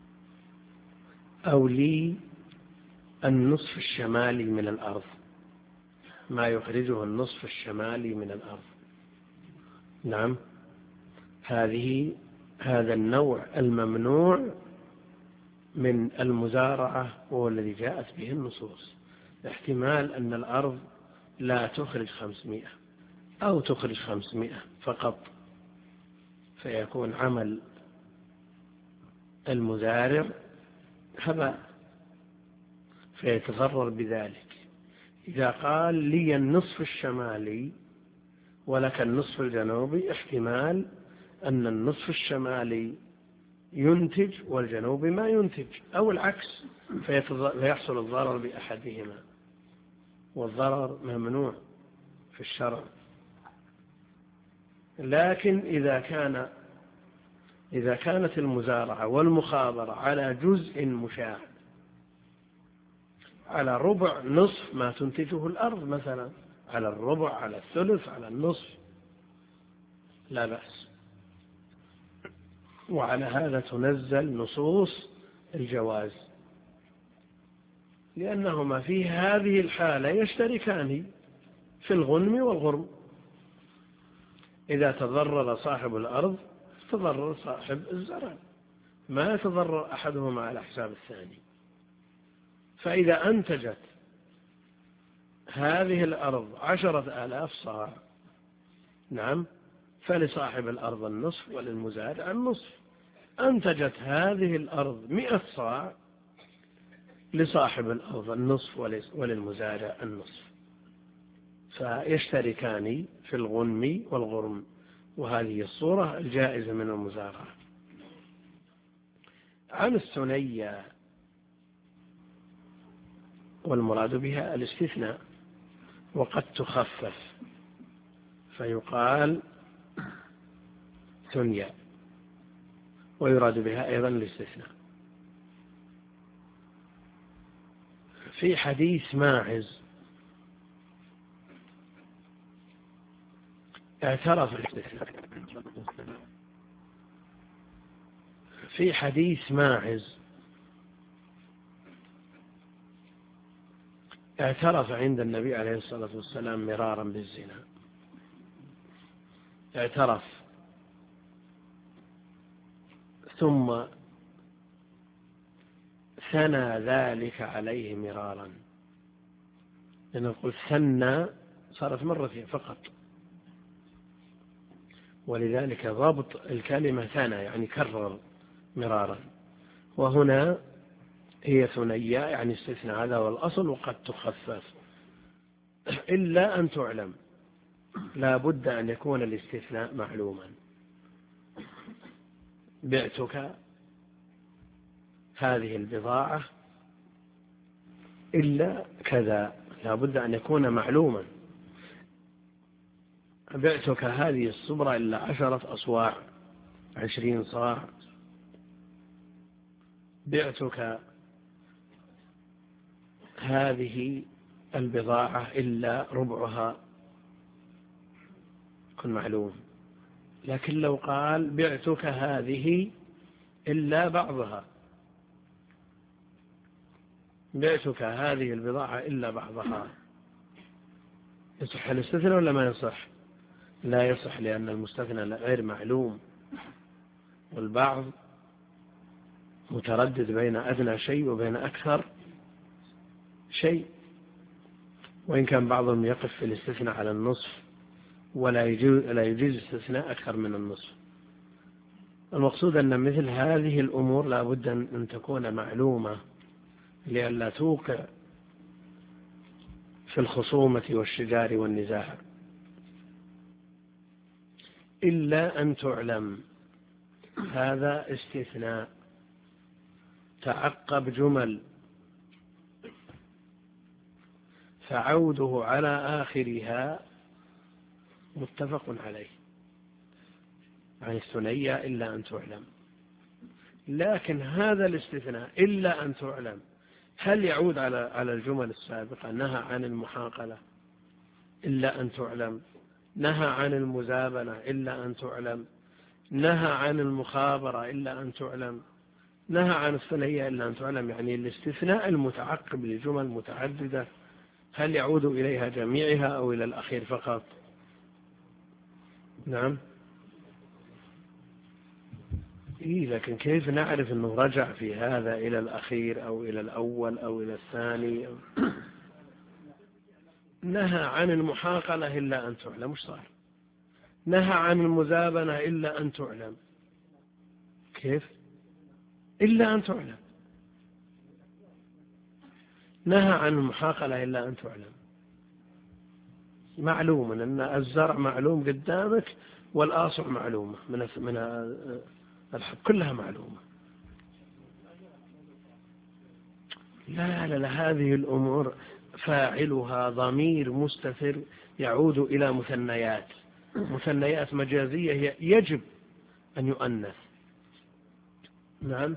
أو لي النصف الشمالي من الأرض، ما يخرجه النصف الشمالي من الأرض. نعم، هذه هذا النوع الممنوع من المزارعة وهو الذي جاءت به النصوص. احتمال أن الأرض لا تخرج خمسمائة أو تخرج خمسمائة فقط، فيكون عمل المزارع هباء، فيتضرر بذلك. إذا قال لي النصف الشمالي ولك النصف الجنوبي، احتمال أن النصف الشمالي ينتج والجنوبي ما ينتج، أو العكس، فيحصل الضرر بأحدهما، والضرر ممنوع في الشرع. لكن إذا كان إذا كانت المزارعة والمخابرة على جزء مشاع، على ربع نصف ما تنتجه الأرض مثلا، على الربع، على الثلث، على النصف، لا بأس. وعلى هذا تنزل نصوص الجواز، لأنهما في هذه الحالة يشتركان في الغنم والغرم. إذا تضرر صاحب الأرض تضرر صاحب الزرع، ما يتضرر أحدهما على حساب الثاني. فإذا أنتجت هذه الأرض عشرة آلاف صاع، نعم، فلصاحب الأرض النصف وللمزارع النصف. أنتجت هذه الأرض مئة صاع، لصاحب الأرض النصف وللمزارع النصف، فيشتركان في الغنم والغرم. وهذه الصورة الجائزة من المزارعة. عن الثنية، والمراد بها الاستثناء، وقد تخفف فيقال ثنية، ويراد بها أيضا الاستثناء. في حديث ماعز اعترف الاستثناء في حديث ماعز اعترف عند النبي عليه الصلاة والسلام مرارا بالزنا، اعترف ثم ثنى ذلك عليه مرارا، لنقول ثنى صارت مرتين فقط، ولذلك ضبط الكلمة ثنى يعني كرر مرارا، وهنا هي ثنية يعني استثناء، هذا والأصل، وقد تخفف. إلا أن تعلم، لا بد أن يكون الاستثناء معلوما. بعتك هذه البضاعة إلا كذا، لا بد أن يكون معلوما. بعتك هذه الصبرة إلا عشرة أصواع، عشرين صاع. بعتك هذه البضاعة إلا ربعها، كن معلوم. لكن لو قال بعتك هذه إلا بعضها، بعتك هذه البضاعة إلا بعضها، يصح الاستثناء ولا ما يصح؟ لا يصح، لأن المستثنى غير معلوم، والبعض متردد بين أدنى شيء وبين أكثر شيء، وإن كان بعضهم يقف في الاستثناء على النصف ولا يجوز لا يجوز استثناء أكثر من النصف. المقصود أن مثل هذه الأمور لا بد أن تكون معلومة لئلا توقع في الخصومة والشجار والنزاع. إلا أن تعلم، هذا استثناء تعقب جمل، فعوده على آخرها متفق عليه، عن الثنية إلا أن تعلم. لكن هذا الاستثناء إلا أن تعلم هل يعود على على الجمل السابقة؟ نهى عن المحاقلة إلا أن تعلم، نهى عن المزابنة إلا أن تعلم، نهى عن المخابرة إلا أن تعلم، نهى عن الثنية إلا أن تعلم. يعني الاستثناء المتعقب لجمل متعددة هل يعود إليها جميعها أو إلى الأخير فقط؟ نعم. إيه، لكن كيف نعرف أنه رجع في هذا إلى الأخير أو إلى الأول أو إلى الثاني؟ أو نهى عن المحاقلة إلا أن تعلم، مش صار. نهى عن المزابنة إلا أن تعلم، كيف؟ إلا أن تعلم. نهى عن المحاقلة إلا أن تعلم، معلوم أن الزرع معلوم قدامك والآصع معلومة من من الحب، كلها معلومة. لا لا لا، هذه الأمور فاعلها ضمير مستتر يعود إلى مثنيات، مثنيات مجازية يجب أن يؤنث. نعم.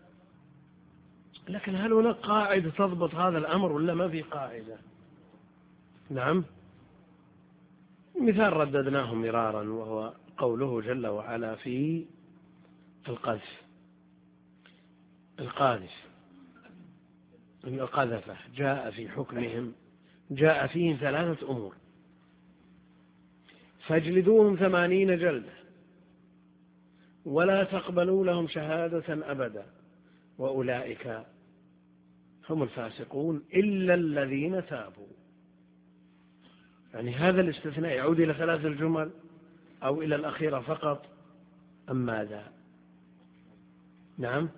لكن هل هناك قاعدة تضبط هذا الأمر ولا ما في قاعدة؟ نعم. مثال رددناه مرارا، وهو قوله جل وعلا في القذف، القاذف القذفة جاء في حكمهم، جاء فيهم ثلاثة أمور: فاجلدوهم ثمانين جلدة ولا تقبلوا لهم شهادة أبدا وأولئك هم الفاسقون إلا الذين تابوا. يعني هذا الاستثناء يعود إلى ثلاث الجمل أو إلى الأخيرة فقط أم ماذا؟ نعم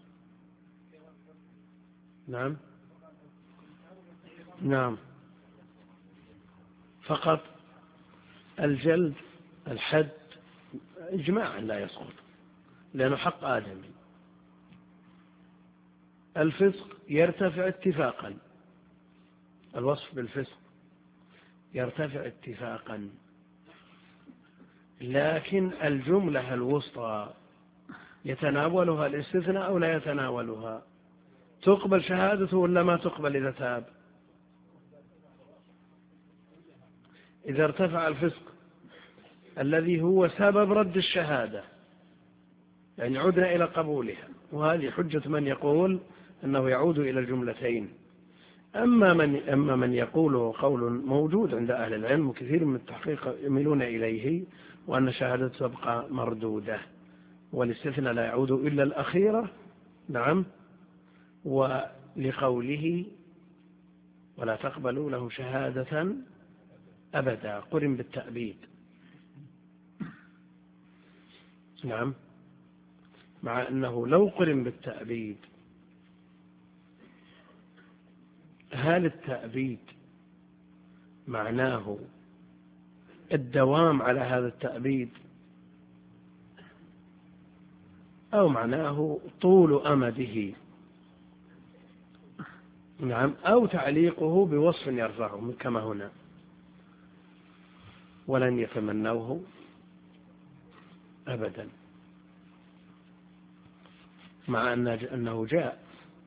نعم نعم فقط. الجلد الحد إجماعا لا يسقط لأنه حق آدمي. الفسق يرتفع اتفاقا، الوصف بالفسق يرتفع اتفاقا، لكن الجملة الوسطى يتناولها الاستثناء أو لا يتناولها؟ تقبل شهادته ولا ما تقبل إذا تاب؟ إذا ارتفع الفسق الذي هو سبب رد الشهادة، يعني عدنا إلى قبولها، وهذه حجة من يقول أنه يعود إلى الجملتين. أما من, أما من يقوله قول موجود عند أهل العلم وكثير من التحقيق يميلون إليه، وأن شهادة تبقى مردودة والاستثناء لا يعود إلا الأخيرة. نعم. ولقوله ولا تقبلوا له شهادة أبدا قرن بالتأبيد. نعم. مع أنه لو قرن بالتأبيد، هل التأبيد معناه الدوام على هذا التأبيد أو معناه طول أمده؟ نعم. أو تعليقه بوصف يرفعه كما هنا ولن يتمنوه أبدا، مع أنه جاء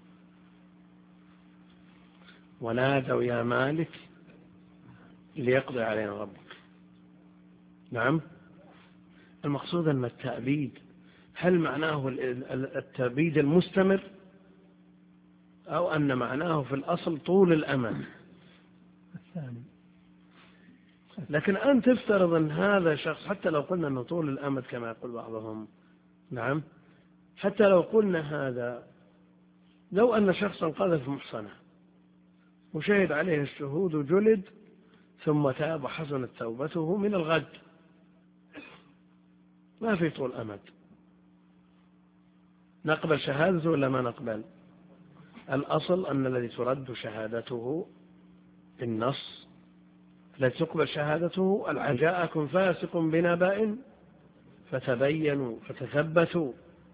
ونادوا يا مالك ليقضي علينا ربك. نعم. المقصود أن التأبيد هل معناه التأبيد المستمر أو أن معناه في الأصل طول الأمد؟ الثاني لكن أن تفترض أن هذا شخص، حتى لو قلنا أنه طول الأمد كما يقول بعضهم، نعم، حتى لو قلنا هذا، لو أن شخصا قذف محصنة وشهد عليه الشهود وجلد ثم تاب وحسنت توبته، من الغد ما في طول أمد، نقبل شهادته ولا ما نقبل؟ الأصل أن الذي ترد شهادته بالنص، الذي تقبل شهادته العن جاءكم فاسق بنبأ فتبينوا فتثبتوا،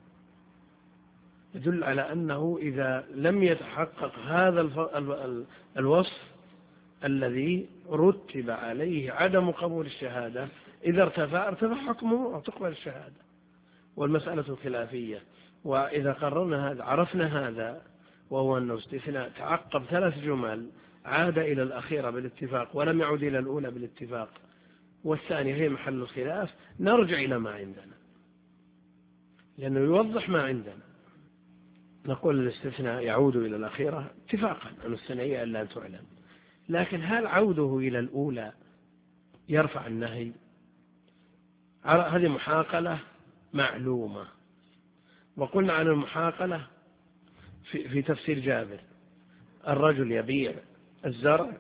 يدل على أنه إذا لم يتحقق هذا الوصف الذي رتب عليه عدم قبول الشهادة، إذا ارتفع ارتفع حكمه وتقبل الشهادة، والمسألة خلافية. وإذا قررنا هذا عرفنا هذا، وهو أنه استثناء تعقب ثلاث جمل، عاد إلى الأخيرة بالاتفاق ولم يعود إلى الأولى بالاتفاق، والثانية هي محل الخلاف، نرجع إلى ما عندنا لأنه يوضح ما عندنا. نقول الاستثناء يعود إلى الأخيرة اتفاقا أن الثنائية إلا أن تعلم، لكن هل عوده إلى الأولى يرفع النهي؟ هذه محاقلة معلومة. وقلنا عن المحاقلة في, في تفسير جابر، الرجل يبيع الزرع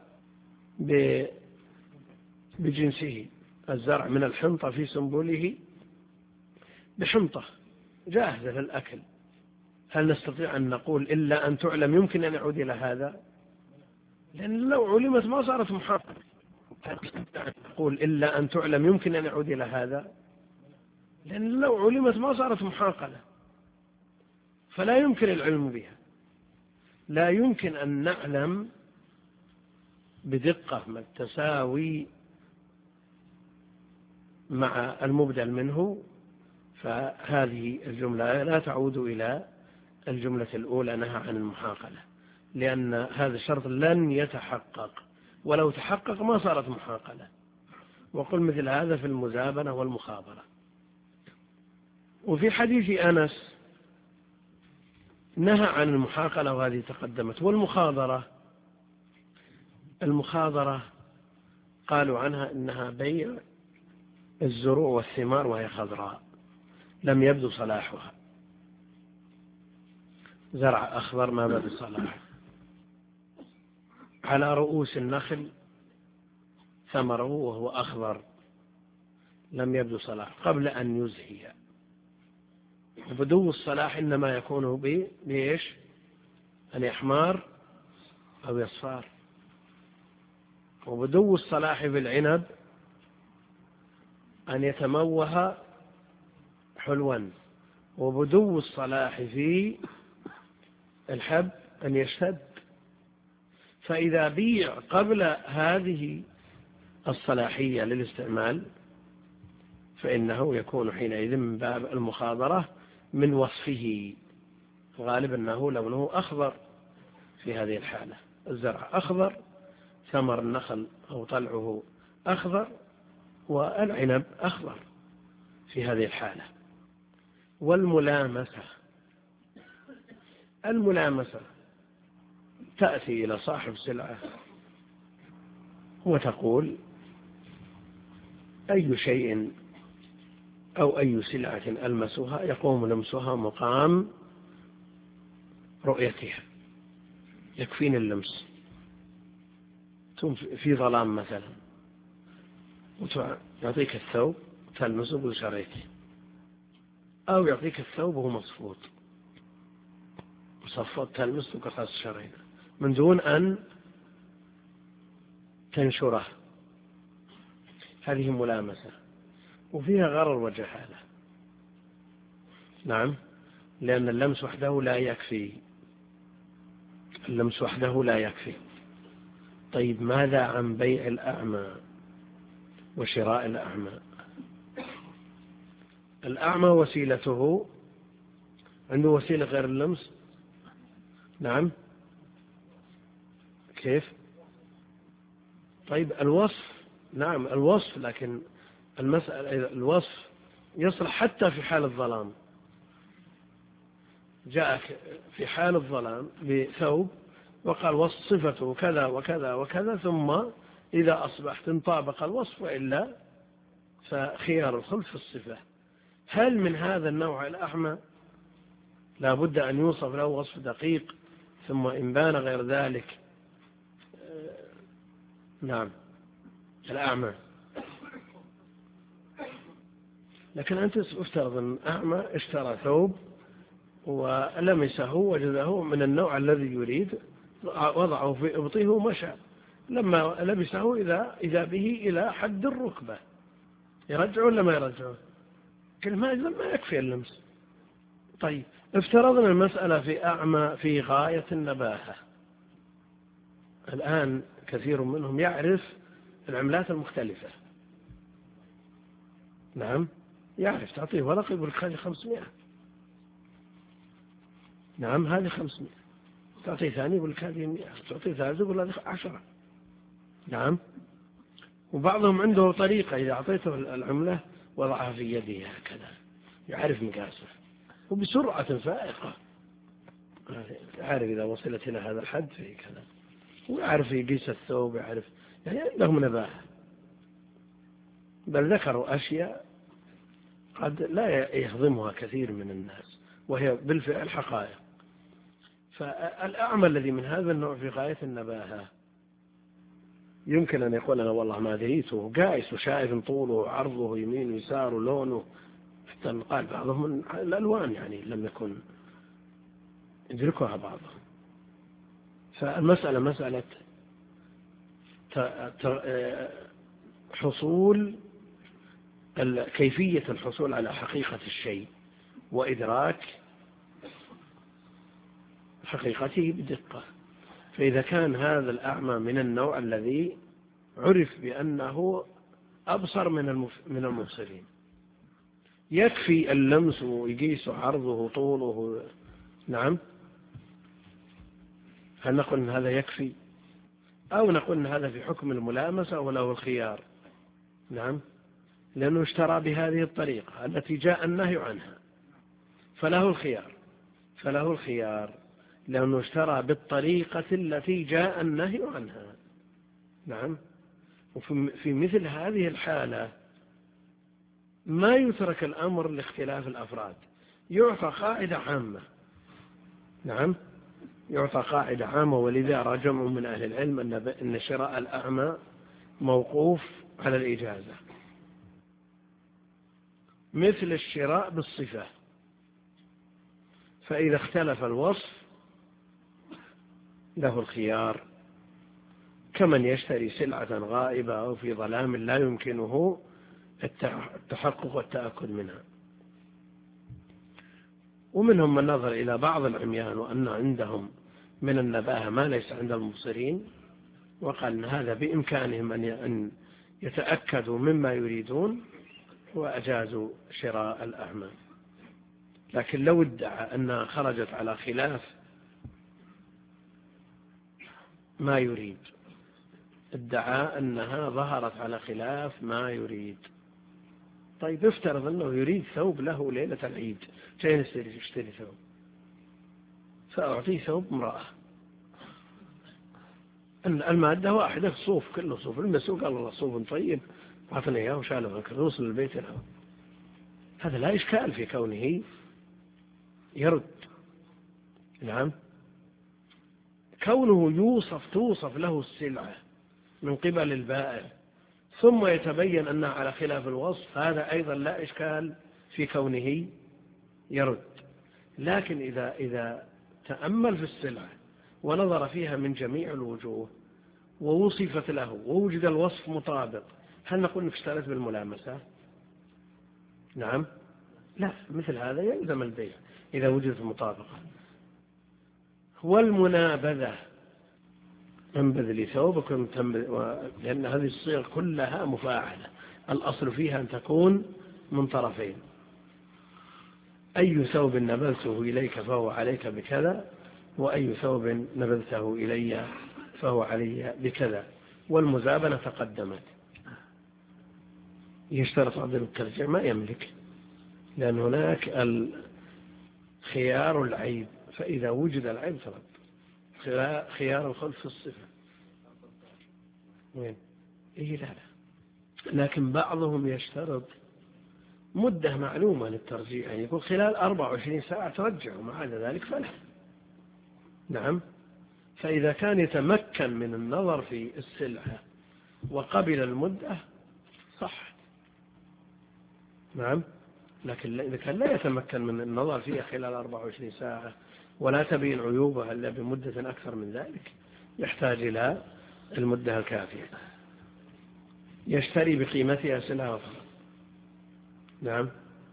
بجنسه، الزرع من الحنطة في سنبله بحنطة جاهزة للأكل، هل نستطيع أن نقول إلا أن تعلم يمكن أن يعود إلى هذا؟ لأن لو علمت ما صارت محاقلة. نقول إلا أن تعلم يمكن أن يعود إلى هذا؟ لأن لو علمت ما صارت محاقلة، فلا يمكن العلم بها. لا يمكن أن نعلم بدقة ما التساوي مع المبدل منه، فهذه الجملة لا تعود إلى الجملة الأولى نهى عن المحاقلة، لأن هذا الشرط لن يتحقق، ولو تحقق ما صارت محاقلة. وقل مثل هذا في المزابنة والمخابرة. وفي حديث أنس نهى عن المحاقلة وهذه تقدمت. والمخاضرة، المخاضرة قالوا عنها إنها بيع الزروع والثمار وهي خضراء لم يبدو صلاحها، زرع أخضر ما بدو صلاحه، على رؤوس النخل ثمره وهو أخضر لم يبدو صلاحه قبل أن يزهي. بدو الصلاح إنما يكون بإيش؟ أن يحمار أو يصفار. وبدو الصلاح بالعنب أن يتموه حلوا، وبدو الصلاح في الحب أن يشتد. فإذا بيع قبل هذه الصلاحية للاستعمال فإنه يكون حينئذ من باب المخاضرة من وصفه، غالب أنه لونه أخضر في هذه الحالة، الزرع أخضر، ثمر النخل أو طلعه أخضر، والعنب أخضر في هذه الحالة. والملامسة، الملامسة تأتي إلى صاحب سلعة وتقول أي شيء أو أي سلعة ألمسها يقوم لمسها مقام رؤيتها، يكفين اللمس. في ظلام مثلا ويعطيك الثوب تلمسه بشريته، أو يعطيك الثوب وهو مصفوط مصفط تلمسه كخاص الشرين من دون أن تنشره، هذه ملامسة وفيها غرر وجهالة. نعم، لأن اللمس وحده لا يكفي، اللمس وحده لا يكفي. طيب ماذا عن بيع الأعمى وشراء الأعمى؟ الأعمى وسيلته عنده وسيلة غير اللمس؟ نعم، كيف؟ طيب الوصف، نعم الوصف، لكن المسألة الوصف يصلح حتى في حال الظلام. جاءك في حال الظلام بثوب وقال وصف صفته كذا وكذا وكذا، ثم إذا أصبحت انطابق الوصف وإلا فخيار الخلف في الصفة. هل من هذا النوع الأعمى لا بد أن يوصف له وصف دقيق ثم إن بان غير ذلك؟ نعم الأعمى. لكن أنت افترض أن أعمى اشترى ثوب ولمسه وجده من النوع الذي يريد، وضعه في إبطه ومشى، لما لبسه إذا إذا به إلى حد الركبة، يرجع ولا ما يرجع؟ كل ما ما يكفي اللمس. طيب افترضنا المسألة في أعمى في غاية النباهة. الآن كثير منهم يعرف العملات المختلفة. نعم يعرف، تعطيه ورق يقول لك هذه خمسمائة، نعم هذه خمسمائة، تعطيه ثاني يقول لك هذه مئة، تعطيه ثالث يقول هذه عشرة. نعم. وبعضهم عنده طريقة إذا أعطيته العملة وضعها في يده هكذا يعرف مقاسه وبسرعة فائقة، يعرف إذا وصلت إلى هذا الحد في كذا، ويعرف يقيس الثوب، يعرف يعني عندهم نباهة. بل ذكروا أشياء قد لا يهضمها كثير من الناس وهي بالفعل حقائق. فالأعمى الذي من هذا النوع في غاية النباهة يمكن أن يقول أنا والله ما دريته، قائس وشايف طوله وعرضه يمين ويسار ولونه، حتى قال بعضهم من الألوان يعني لم يكن يدركها بعضهم. فالمسألة مسألة حصول كيفية الحصول على حقيقة الشيء وإدراك حقيقته بدقة. فإذا كان هذا الأعمى من النوع الذي عرف بأنه أبصر من من المبصرين، يكفي اللمس ويقيس عرضه طوله. نعم. هل نقول أن هذا يكفي أو نقول أن هذا في حكم الملامسة وله الخيار؟ نعم، لأنه اشترى بهذه الطريقة التي جاء النهي عنها، فله الخيار فله الخيار لأنه اشترى بالطريقة التي جاء النهي عنها. نعم. وفي مثل هذه الحالة ما يترك الأمر لاختلاف الأفراد، يعطى قاعدة عامة. نعم، يعطى قاعدة عامة. ولذا رجم من أهل العلم أن شراء الأعمى موقوف على الإجازة مثل الشراء بالصفة. فإذا اختلف الوصف له الخيار كمن يشتري سلعة غائبة أو في ظلام لا يمكنه التحقق والتأكد منها. ومنهم من نظر إلى بعض العميان وأن عندهم من النباهة ما ليس عند المبصرين، وقال أن هذا بإمكانهم أن يتأكدوا مما يريدون وأجازوا شراء الأعمى. لكن لو ادعى أنها خرجت على خلاف ما يريد، ادعى أنها ظهرت على خلاف ما يريد. طيب افترض أنه يريد ثوب له ليلة العيد، جاي يشتري ثوب، فأعطيه ثوب امرأة، المادة واحدة، صوف، كله صوف، المسوق قال الله صوف طيب أعطني إياه وشاله عنك الوصل للبيت له. هذا لا إشكال في كونه يرد. نعم. كونه يوصف توصف له السلعة من قبل البائع ثم يتبين أنها على خلاف الوصف، هذا أيضا لا إشكال في كونه يرد. لكن إذا إذا تأمل في السلعة ونظر فيها من جميع الوجوه ووصفت له ووجد الوصف مطابق، هل نقول انك اشتريت بالملامسة؟ نعم، لا، مثل هذا يلزم البيع إذا وجدت مطابقة. والمنابذة، انبذ لي ثوبك، لأن هذه الصيغ كلها مفاعلة، الأصل فيها أن تكون من طرفين. أي ثوب نبذته إليك فهو عليك بكذا، وأي ثوب نبذته إلي فهو علي بكذا. والمزابنة تقدمت. يشترط عدم الترجيع ما يملك، لأن هناك خيار العيب، فإذا وجد العيب ترد. خيار الخلف في الصفة. وين؟ إيه لا لا، لكن بعضهم يشترط مدة معلومة للترجيع، يعني يقول خلال أربع وعشرين ساعة ترجع وما عدا ذلك فلا. نعم. فإذا كان يتمكن من النظر في السلعة وقبل المدة صح. نعم. لكن إذا كان لا يتمكن من النظر فيها خلال أربع وعشرين ساعة ولا تبين عيوبها إلا بمدة أكثر من ذلك يحتاج إلى المدة الكافية. يشتري بقيمتها سلعة أخرى. نعم.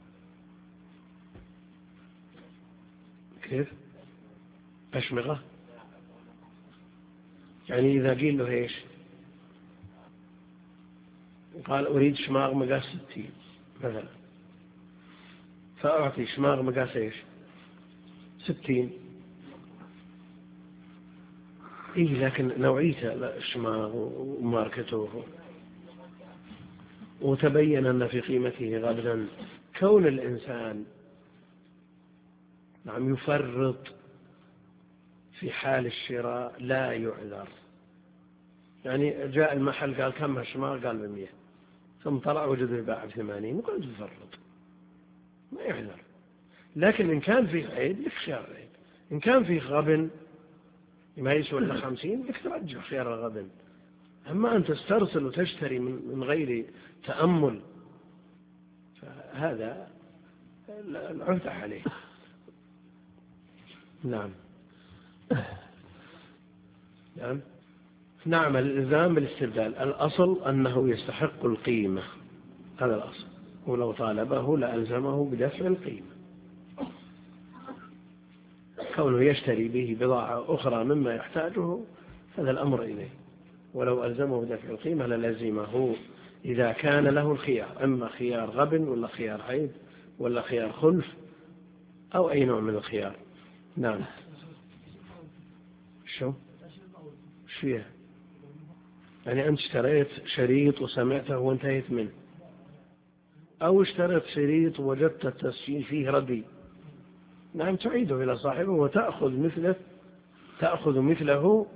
كيف؟ أشمغة يعني إذا قيل له إيش قال أريد شماغ مقاس ستين مثلا، فأعطي شماغ مقاس إيش ستين، إيه لكن نوعيته الشماغ وماركته وتبين أن في قيمته غبنا. كون الإنسان نعم يفرط في حال الشراء لا يعذر. يعني جاء المحل قال كم هالشماغ قال بمية، ثم طلع وجد يباع بثمانين وقال تفرط ما يعذر. لكن إن كان فيه عيب لك خيار العيب، إن كان فيه غبن ما يسوى إلا خمسين لك ترجع خيار الغبن. أما أن تسترسل وتشتري من غير تأمل فهذا العهد عليه. نعم. نعم. نعم. الإلزام بالاستبدال الأصل أنه يستحق القيمة، هذا الأصل، ولو طالبه لألزمه بدفع القيمة. كونه يشتري به بضاعة أخرى مما يحتاجه هذا الأمر إليه، ولو ألزمه بدفع القيمة للزمه إذا كان له الخيار، أما خيار غبن ولا خيار عيب ولا خيار خلف أو أي نوع من الخيار. نعم. شو شو يعني أنت اشتريت شريط وسمعته وانتهيت منه، أو اشتريت شريط ووجدت التسجيل فيه ردي، نعم تعيده إلى صاحبه وتأخذ مثله تأخذ مثله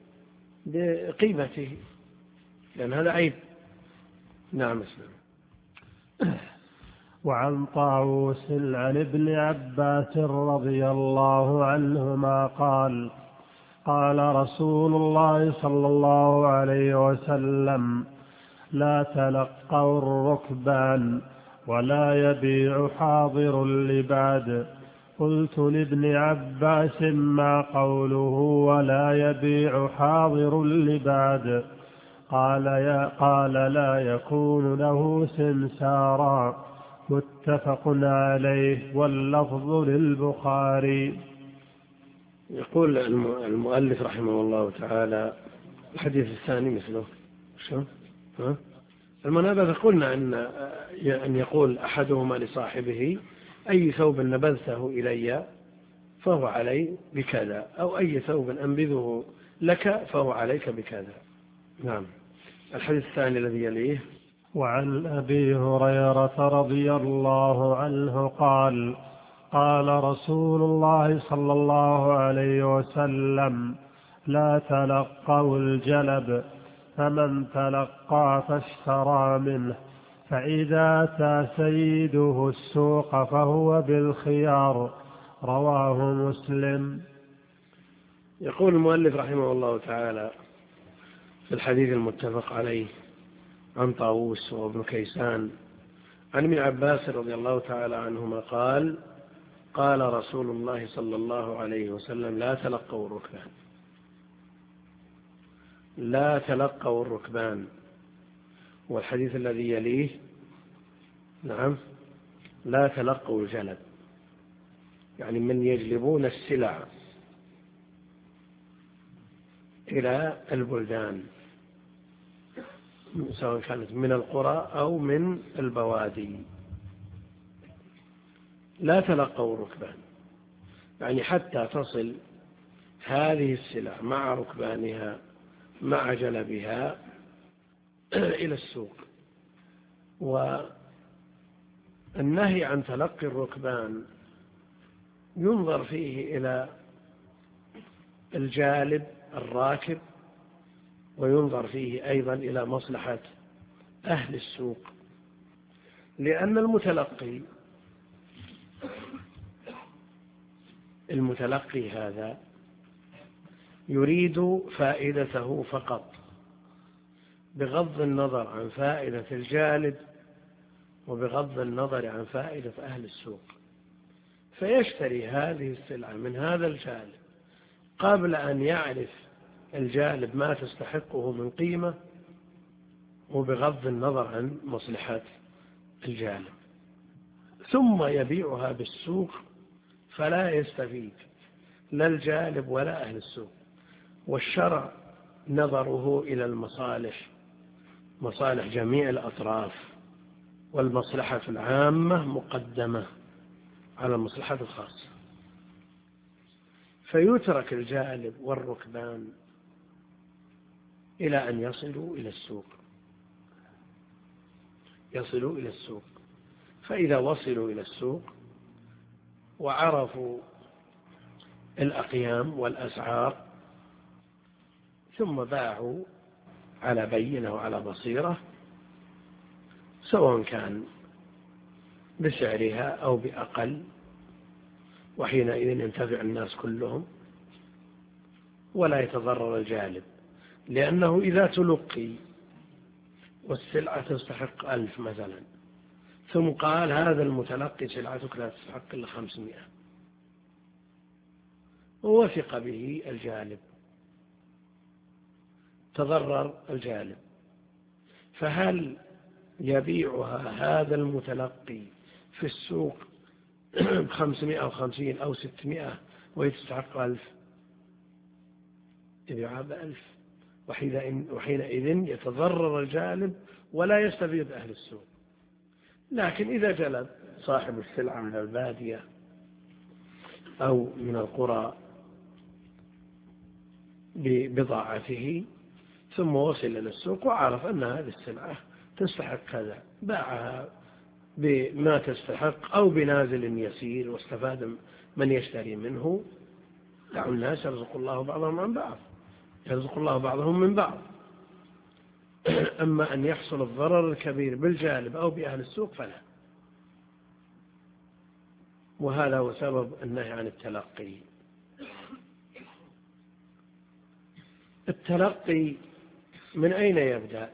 بقيمته لأن هذا عيب. نعم. اسلام. وعن طاووس عن ابن عباس رضي الله عنهما قال قال رسول الله صلى الله عليه وسلم لا تلقوا الركبان ولا يبيع حاضر اللباد. قلت لابن عباس ما قوله ولا يبيع حاضر اللباد؟ قال, يا قال لا يكون له سمسارا. متفق عليه واللفظ للبخاري. يقول المؤلف رحمه الله تعالى الحديث الثاني مثله شو ها؟ المنابذة قلنا أن أن يقول أحدهما لصاحبه أي ثوب نبذته إلي فهو علي بكذا، أو أي ثوب أنبذه لك فهو عليك بكذا. نعم. الحديث الثاني الذي يليه وعن أبي هريرة رضي الله عنه قال قال رسول الله صلى الله عليه وسلم لا تلقوا الجلب، فمن تلقى فاشترى منه فإذا أتى سيده السوق فهو بالخيار. رواه مسلم. يقول المؤلف رحمه الله تعالى في الحديث المتفق عليه عن طاووس وابن كيسان عن ابن عباس رضي الله تعالى عنهما قال قال رسول الله صلى الله عليه وسلم لا تلقوا الركبان لا تلقوا الركبان. والحديث الذي يليه نعم لا تلقوا الجلب، يعني من يجلبون السلع إلى البلدان سواء كانت من القرى أو من البوادي. لا تلقوا الركبان يعني حتى تصل هذه السلع مع ركبانها مع جلبها إلى السوق. والنهي عن تلقي الركبان ينظر فيه إلى الجالب الراكب وينظر فيه أيضا إلى مصلحة أهل السوق، لأن المتلقي المتلقي هذا يريد فائدته فقط، بغض النظر عن فائدة الجالب وبغض النظر عن فائدة أهل السوق، فيشتري هذه السلعة من هذا الجالب قبل أن يعرف الجالب ما تستحقه من قيمة، وبغض النظر عن مصلحة الجالب، ثم يبيعها بالسوق، فلا يستفيد لا الجالب ولا أهل السوق. والشرع نظره إلى المصالح، مصالح جميع الأطراف، والمصلحة العامة مقدمة على المصلحة الخاصة، فيترك الجالب والركبان إلى أن يصلوا إلى السوق يصلوا إلى السوق فإذا وصلوا إلى السوق وعرفوا الأقيام والأسعار، ثم باعوا على بينة وعلى بصيرة، سواء كان بسعرها أو بأقل، وحينئذ ينتفع الناس كلهم ولا يتضرر الجالب، لأنه إذا تلقي والسلعة تستحق ألف مثلا، ثم قال هذا المتلقي سلعتك لا تستحق إلا خمسمائة، ووثق به الجالب، تضرر الجالب، فهل يبيعها هذا المتلقي في السوق بخمسمائة وخمسين أو ستمائة ويتستحق ألف؟ يبيعها بألف، وحينئذ يتضرر الجالب ولا يستفيد أهل السوق. لكن إذا جلب صاحب السلعة من البادية أو من القرى ببضاعته، ثم وصل إلى السوق وعرف أن هذه السلعة تستحق كذا، باعها بما تستحق أو بنازل يسير، واستفاد من يشتري منه. دعوا الناس يرزق الله بعضهم عن بعض، يرزق الله بعضهم من بعض. أما أن يحصل الضرر الكبير بالجالب أو بأهل السوق فلا. وهذا هو سبب النهي عن التلقي. التلقي من أين يبدأ؟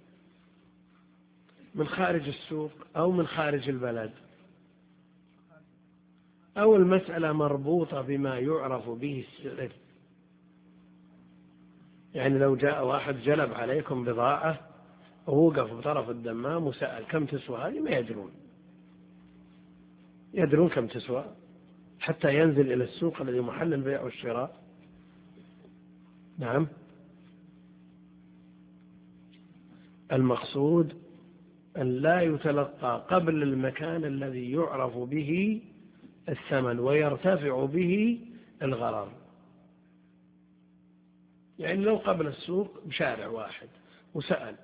من خارج السوق أو من خارج البلد، أو المسألة مربوطة بما يعرف به السعر. يعني لو جاء واحد جلب عليكم بضاعة ووقف بطرف الدمام وسأل كم تسوى هذه، ما يدرون يدرون كم تسوى حتى ينزل إلى السوق الذي محل البيع والشراء. نعم، المقصود أن لا يتلقى قبل المكان الذي يعرف به الثمن ويرتفع به الغرر. يعني لو قبل السوق بشارع واحد وسأل،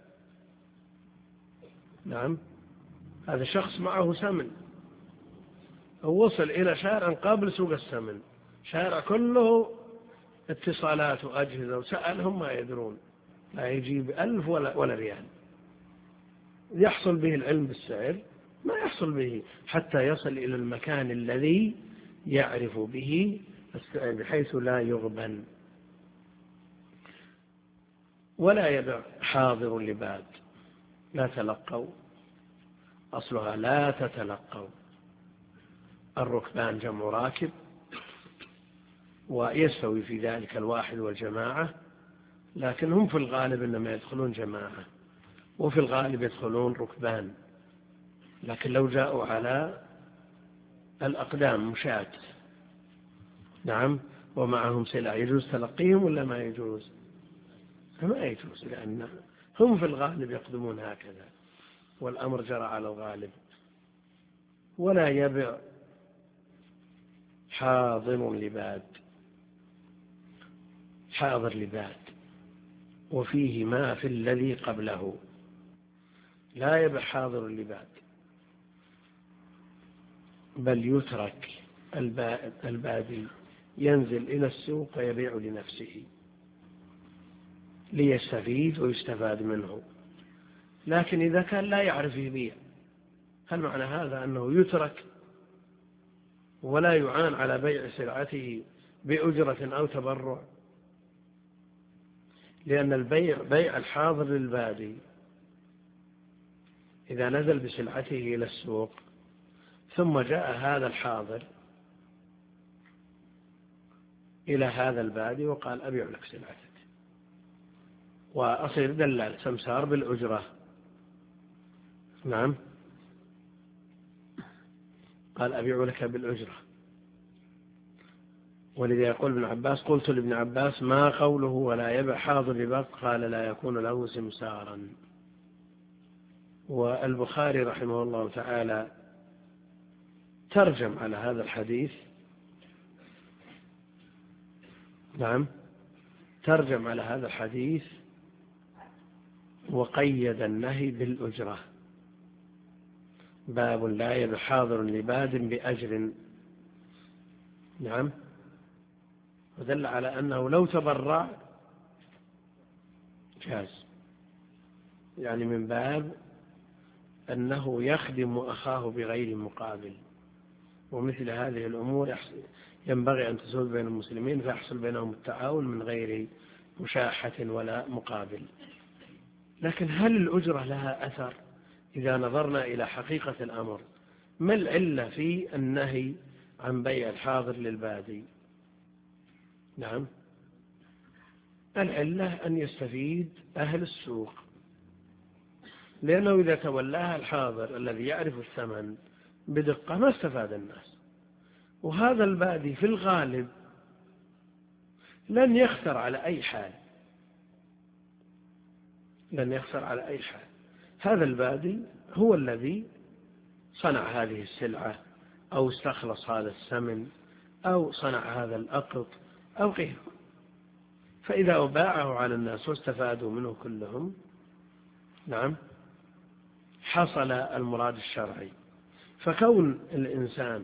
نعم، هذا شخص معه سمن، ووصل إلى شارع قبل سوق السمن، شارع كله اتصالات وأجهزة، وسألهم ما يدرون، لا يجيب ألف ولا, ولا ريال. يحصل به العلم بالسعر؟ ما يحصل به حتى يصل إلى المكان الذي يعرف به السعر بحيث لا يغبن. ولا يبع حاضر لباد. لا تلقوا، أصلها لا تتلقوا. الركبان جمع راكب، ويستوي في ذلك الواحد والجماعة، لكن هم في الغالب إنما يدخلون جماعة، وفي الغالب يدخلون ركبان. لكن لو جاءوا على الأقدام مشاة، نعم، ومعهم سلع، يجوز تلقيهم ولا ما يجوز؟ ما يجوز، لأن هم في الغالب يقدمون هكذا، والأمر جرى على الغالب. ولا يبع حاضر لباد. حاضر لباد وفيه ما في الذي قبله. لا يبع حاضر لباد، بل يترك البادي ينزل إلى السوق ويبيع لنفسه. ليستفيد ويستفاد منه. لكن إذا كان لا يعرف يبيع، هل معنى هذا أنه يترك ولا يعان على بيع سلعته بأجرة أو تبرع؟ لأن البيع بيع الحاضر للبادي، إذا نزل بسلعته إلى السوق ثم جاء هذا الحاضر إلى هذا البادي وقال أبيع لك سلعتك، وأصير دلال سمسار بالأجرة. نعم، قال أبيع لك بالأجرة. ولذا يقول ابن عباس: قلت لابن عباس ما قوله ولا يبع حاضر ببق؟ قال: لا يكون له سمسارا. والبخاري رحمه الله تعالى ترجم على هذا الحديث، نعم ترجم على هذا الحديث وقيد النهي بالأجرة: باب لا يبع حاضر لباد بأجر. نعم، ودل على أنه لو تبرع جاز، يعني من باب أنه يخدم أخاه بغير مقابل. ومثل هذه الأمور ينبغي أن تسود بين المسلمين فيحصل بينهم التعاون من غير مشاحة ولا مقابل. لكن هل الأجرة لها أثر إذا نظرنا إلى حقيقة الأمر؟ ما العلة في النهي عن بيع الحاضر للبادي؟ نعم، العلة أن يستفيد أهل السوق، لأنه إذا تولاها الحاضر الذي يعرف الثمن بدقة ما استفاد الناس. وهذا البادي في الغالب لن يخسر على أي حال، لن يخسر على أي حال. هذا البادي هو الذي صنع هذه السلعة أو استخلص هذا الثمن أو صنع هذا الأقط أو غيره، فإذا أباعه على الناس واستفادوا منه كلهم، نعم، حصل المراد الشرعي. فكون الإنسان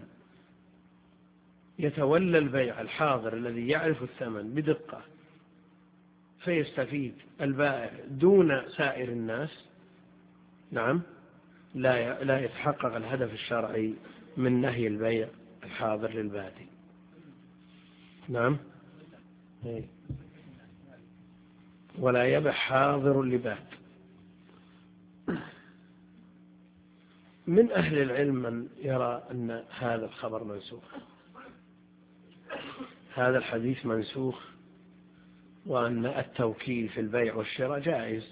يتولى البيع الحاضر الذي يعرف الثمن بدقة فيستفيد البائع دون سائر الناس، نعم، لا لا يتحقق الهدف الشرعي من نهي البيع الحاضر للبادي. نعم، ولا يبع حاضر لباد. من أهل العلم من يرى أن هذا الخبر منسوخ، هذا الحديث منسوخ، وأن التوكيل في البيع والشراء جائز،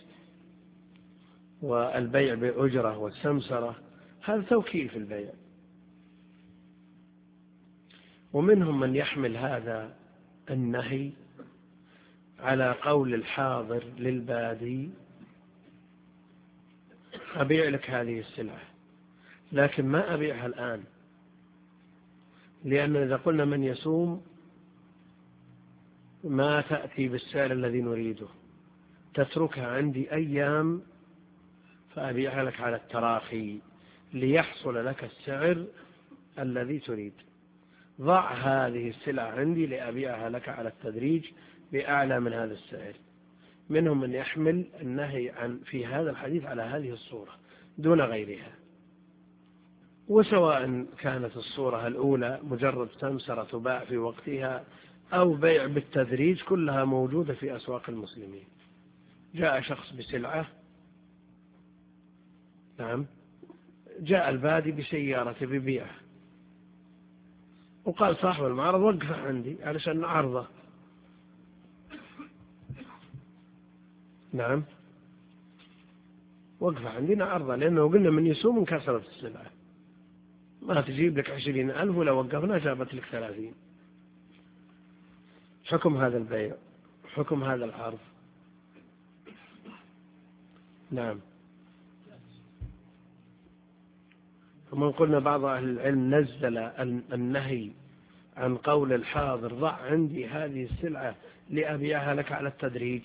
والبيع بأجرة والسمسرة هذا توكيل في البيع. ومنهم من يحمل هذا النهي على قول الحاضر للبادي: أبيع لك هذه السلعة لكن ما أبيعها الآن، لأن إذا قلنا من يسوم ما تأتي بالسعر الذي نريده، تتركها عندي أيام فأبيعها لك على التراخي ليحصل لك السعر الذي تريد. ضع هذه السلعة عندي لأبيعها لك على التدريج بأعلى من هذا السعر. منهم من يحمل النهي عن في هذا الحديث على هذه الصورة دون غيرها. وسواء كانت الصورة الأولى مجرد سمسرة تباع في وقتها أو بيع بالتدريج، كلها موجودة في أسواق المسلمين. جاء شخص بسلعة، نعم، جاء البادي بسيارة ببيعها، وقال صاحب المعرض: وقفه عندي علشان عرضه. نعم، وقفه عندنا عرضه، لأنه قلنا من يسوم انكسرت السلعة، ما تجيب لك عشرين ألف ولا وقفنا جابت لك ثلاثين. حكم هذا البيع، حكم هذا العرض. نعم. ومن قلنا بعض أهل العلم نزل النهي عن قول الحاضر: ضع عندي هذه السلعة لأبيعها لك على التدريج.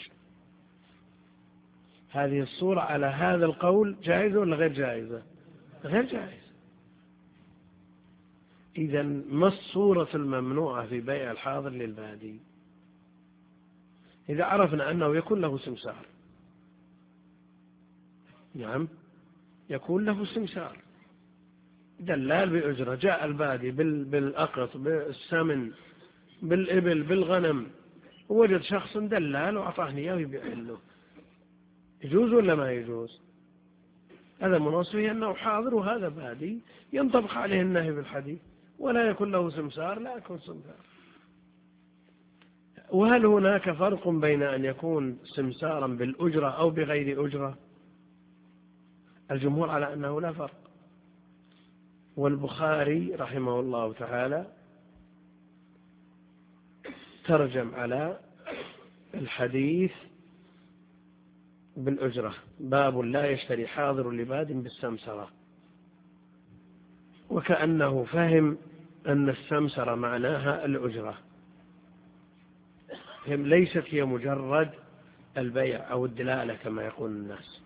هذه الصورة على هذا القول جائزة ولا غير جائزة؟ غير جائزة. إذن ما الصورة الممنوعة في بيع الحاضر للبادي؟ إذا عرفنا أنه يكون له سمسار، نعم يكون له سمسار، دلال بأجرة، جاء البادي بالأقط بالسمن بالإبل بالغنم، ووجد شخص دلال وأعطاه إياه ويبيع له، يجوز ولا ما يجوز؟ هذا مناص فيه أنه حاضر وهذا بادي، ينطبق عليه النهي بالحديث، ولا يكون له سمسار لا يكون سمسار. وهل هناك فرق بين أن يكون سمسارا بالأجرة أو بغير أجرة؟ الجمهور على أنه لا فرق. والبخاري رحمه الله تعالى ترجم على الحديث بالأجرة، باب لا يشتري حاضر لباد بالسمسرة، وكأنه فهم أن السمسرة معناها الأجرة، ليست هي مجرد البيع أو الدلالة كما يقول الناس.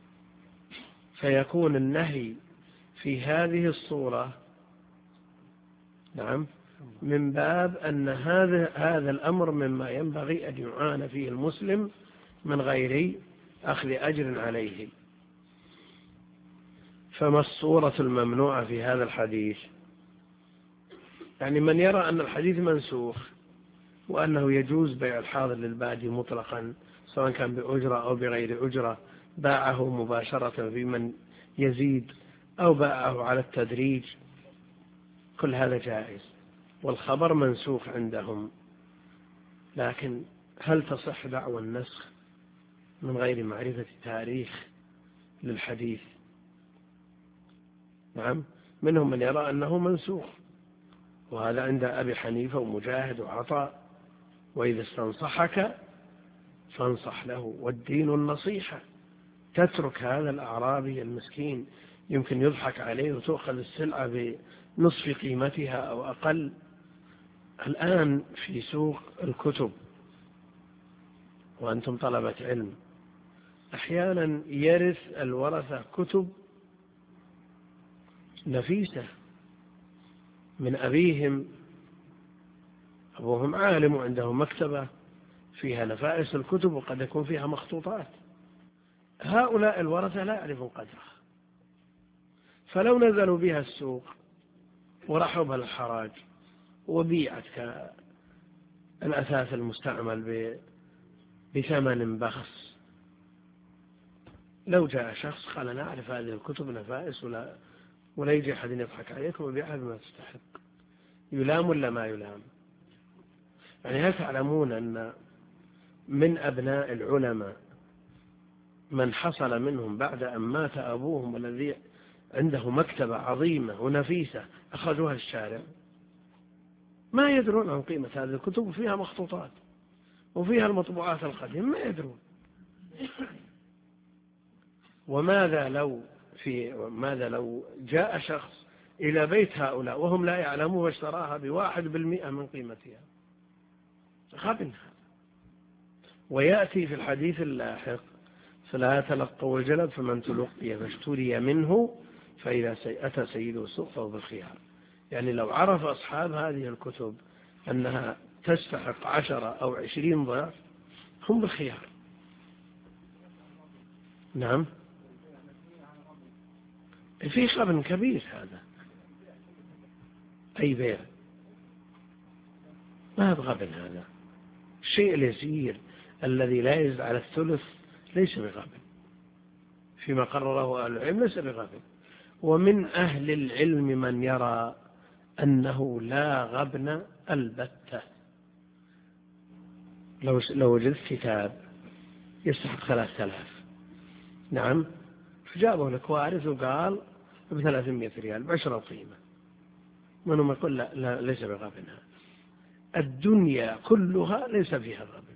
فيكون النهي في هذه الصورة نعم من باب أن هذا هذا الأمر مما ينبغي أن يعان فيه المسلم من غير أخذ أجر عليه. فما الصورة الممنوعة في هذا الحديث؟ يعني من يرى أن الحديث منسوخ وأنه يجوز بيع الحاضر للبادي مطلقا سواء كان بأجرة أو بغير أجرة، باعه مباشرة في من يزيد أو باعه على التدريج، كل هذا جائز، والخبر منسوخ عندهم. لكن هل تصح دعوى النسخ من غير معرفة تاريخ للحديث؟ نعم، منهم من يرى أنه منسوخ، وهذا عند أبي حنيفة ومجاهد وعطاء، وإذا استنصحك فانصح له، والدين النصيحة. تترك هذا الأعرابي المسكين يمكن يضحك عليه وتأخذ السلعة بنصف قيمتها أو أقل. الآن في سوق الكتب وأنتم طلبة علم، أحيانا يرث الورثة كتب نفيسة من أبيهم، أبوهم عالم وعنده مكتبة فيها نفائس الكتب وقد يكون فيها مخطوطات، هؤلاء الورثة لا يعرفون قدرها، فلو نزلوا بها السوق ورحوا بها الحراج وبيعت كالأثاث المستعمل بثمن بخس، لو جاء شخص قال أنا أعرف هذه الكتب نفائس ولا ولا يجي أحد يضحك عليكم ويبيعها بما تستحق، يلام ولا ما يلام؟ يعني هل تعلمون أن من أبناء العلماء من حصل منهم بعد أن مات أبوهم والذي عنده مكتبة عظيمة ونفيسة أخذوها الشارع، ما يدرون عن قيمة هذه الكتب، وفيها مخطوطات وفيها المطبوعات القديمة، ما يدرون. وماذا لو في ماذا لو جاء شخص إلى بيت هؤلاء وهم لا يعلمون واشتراها بواحد بالمئة من قيمتها؟ غبنها. ويأتي في الحديث اللاحق فلا تلقوا الجلب فمن تلقي فاشتري منه فإذا أتى سيده السوق فهو بالخيار. يعني لو عرف أصحاب هذه الكتب أنها تستحق عشرة أو عشرين ضعف هم بالخيار. نعم، في غبن كبير هذا. أي بيع ما بغبن، هذا الشيء اليسير الذي لا يزيد على الثلث ليس بغبن، فيما قرره أهل العلم ليس بغبن. ومن أهل العلم من يرى أنه لا غبن البتة. لو لو وجدت كتاب يستحق ثلاثة آلاف، نعم، فجابه لك وارث وقال بثلاثمائة ريال بعشرة قيمة، منهم يقول لا, لا ليس بغبنها. الدنيا كلها ليس فيها غبن.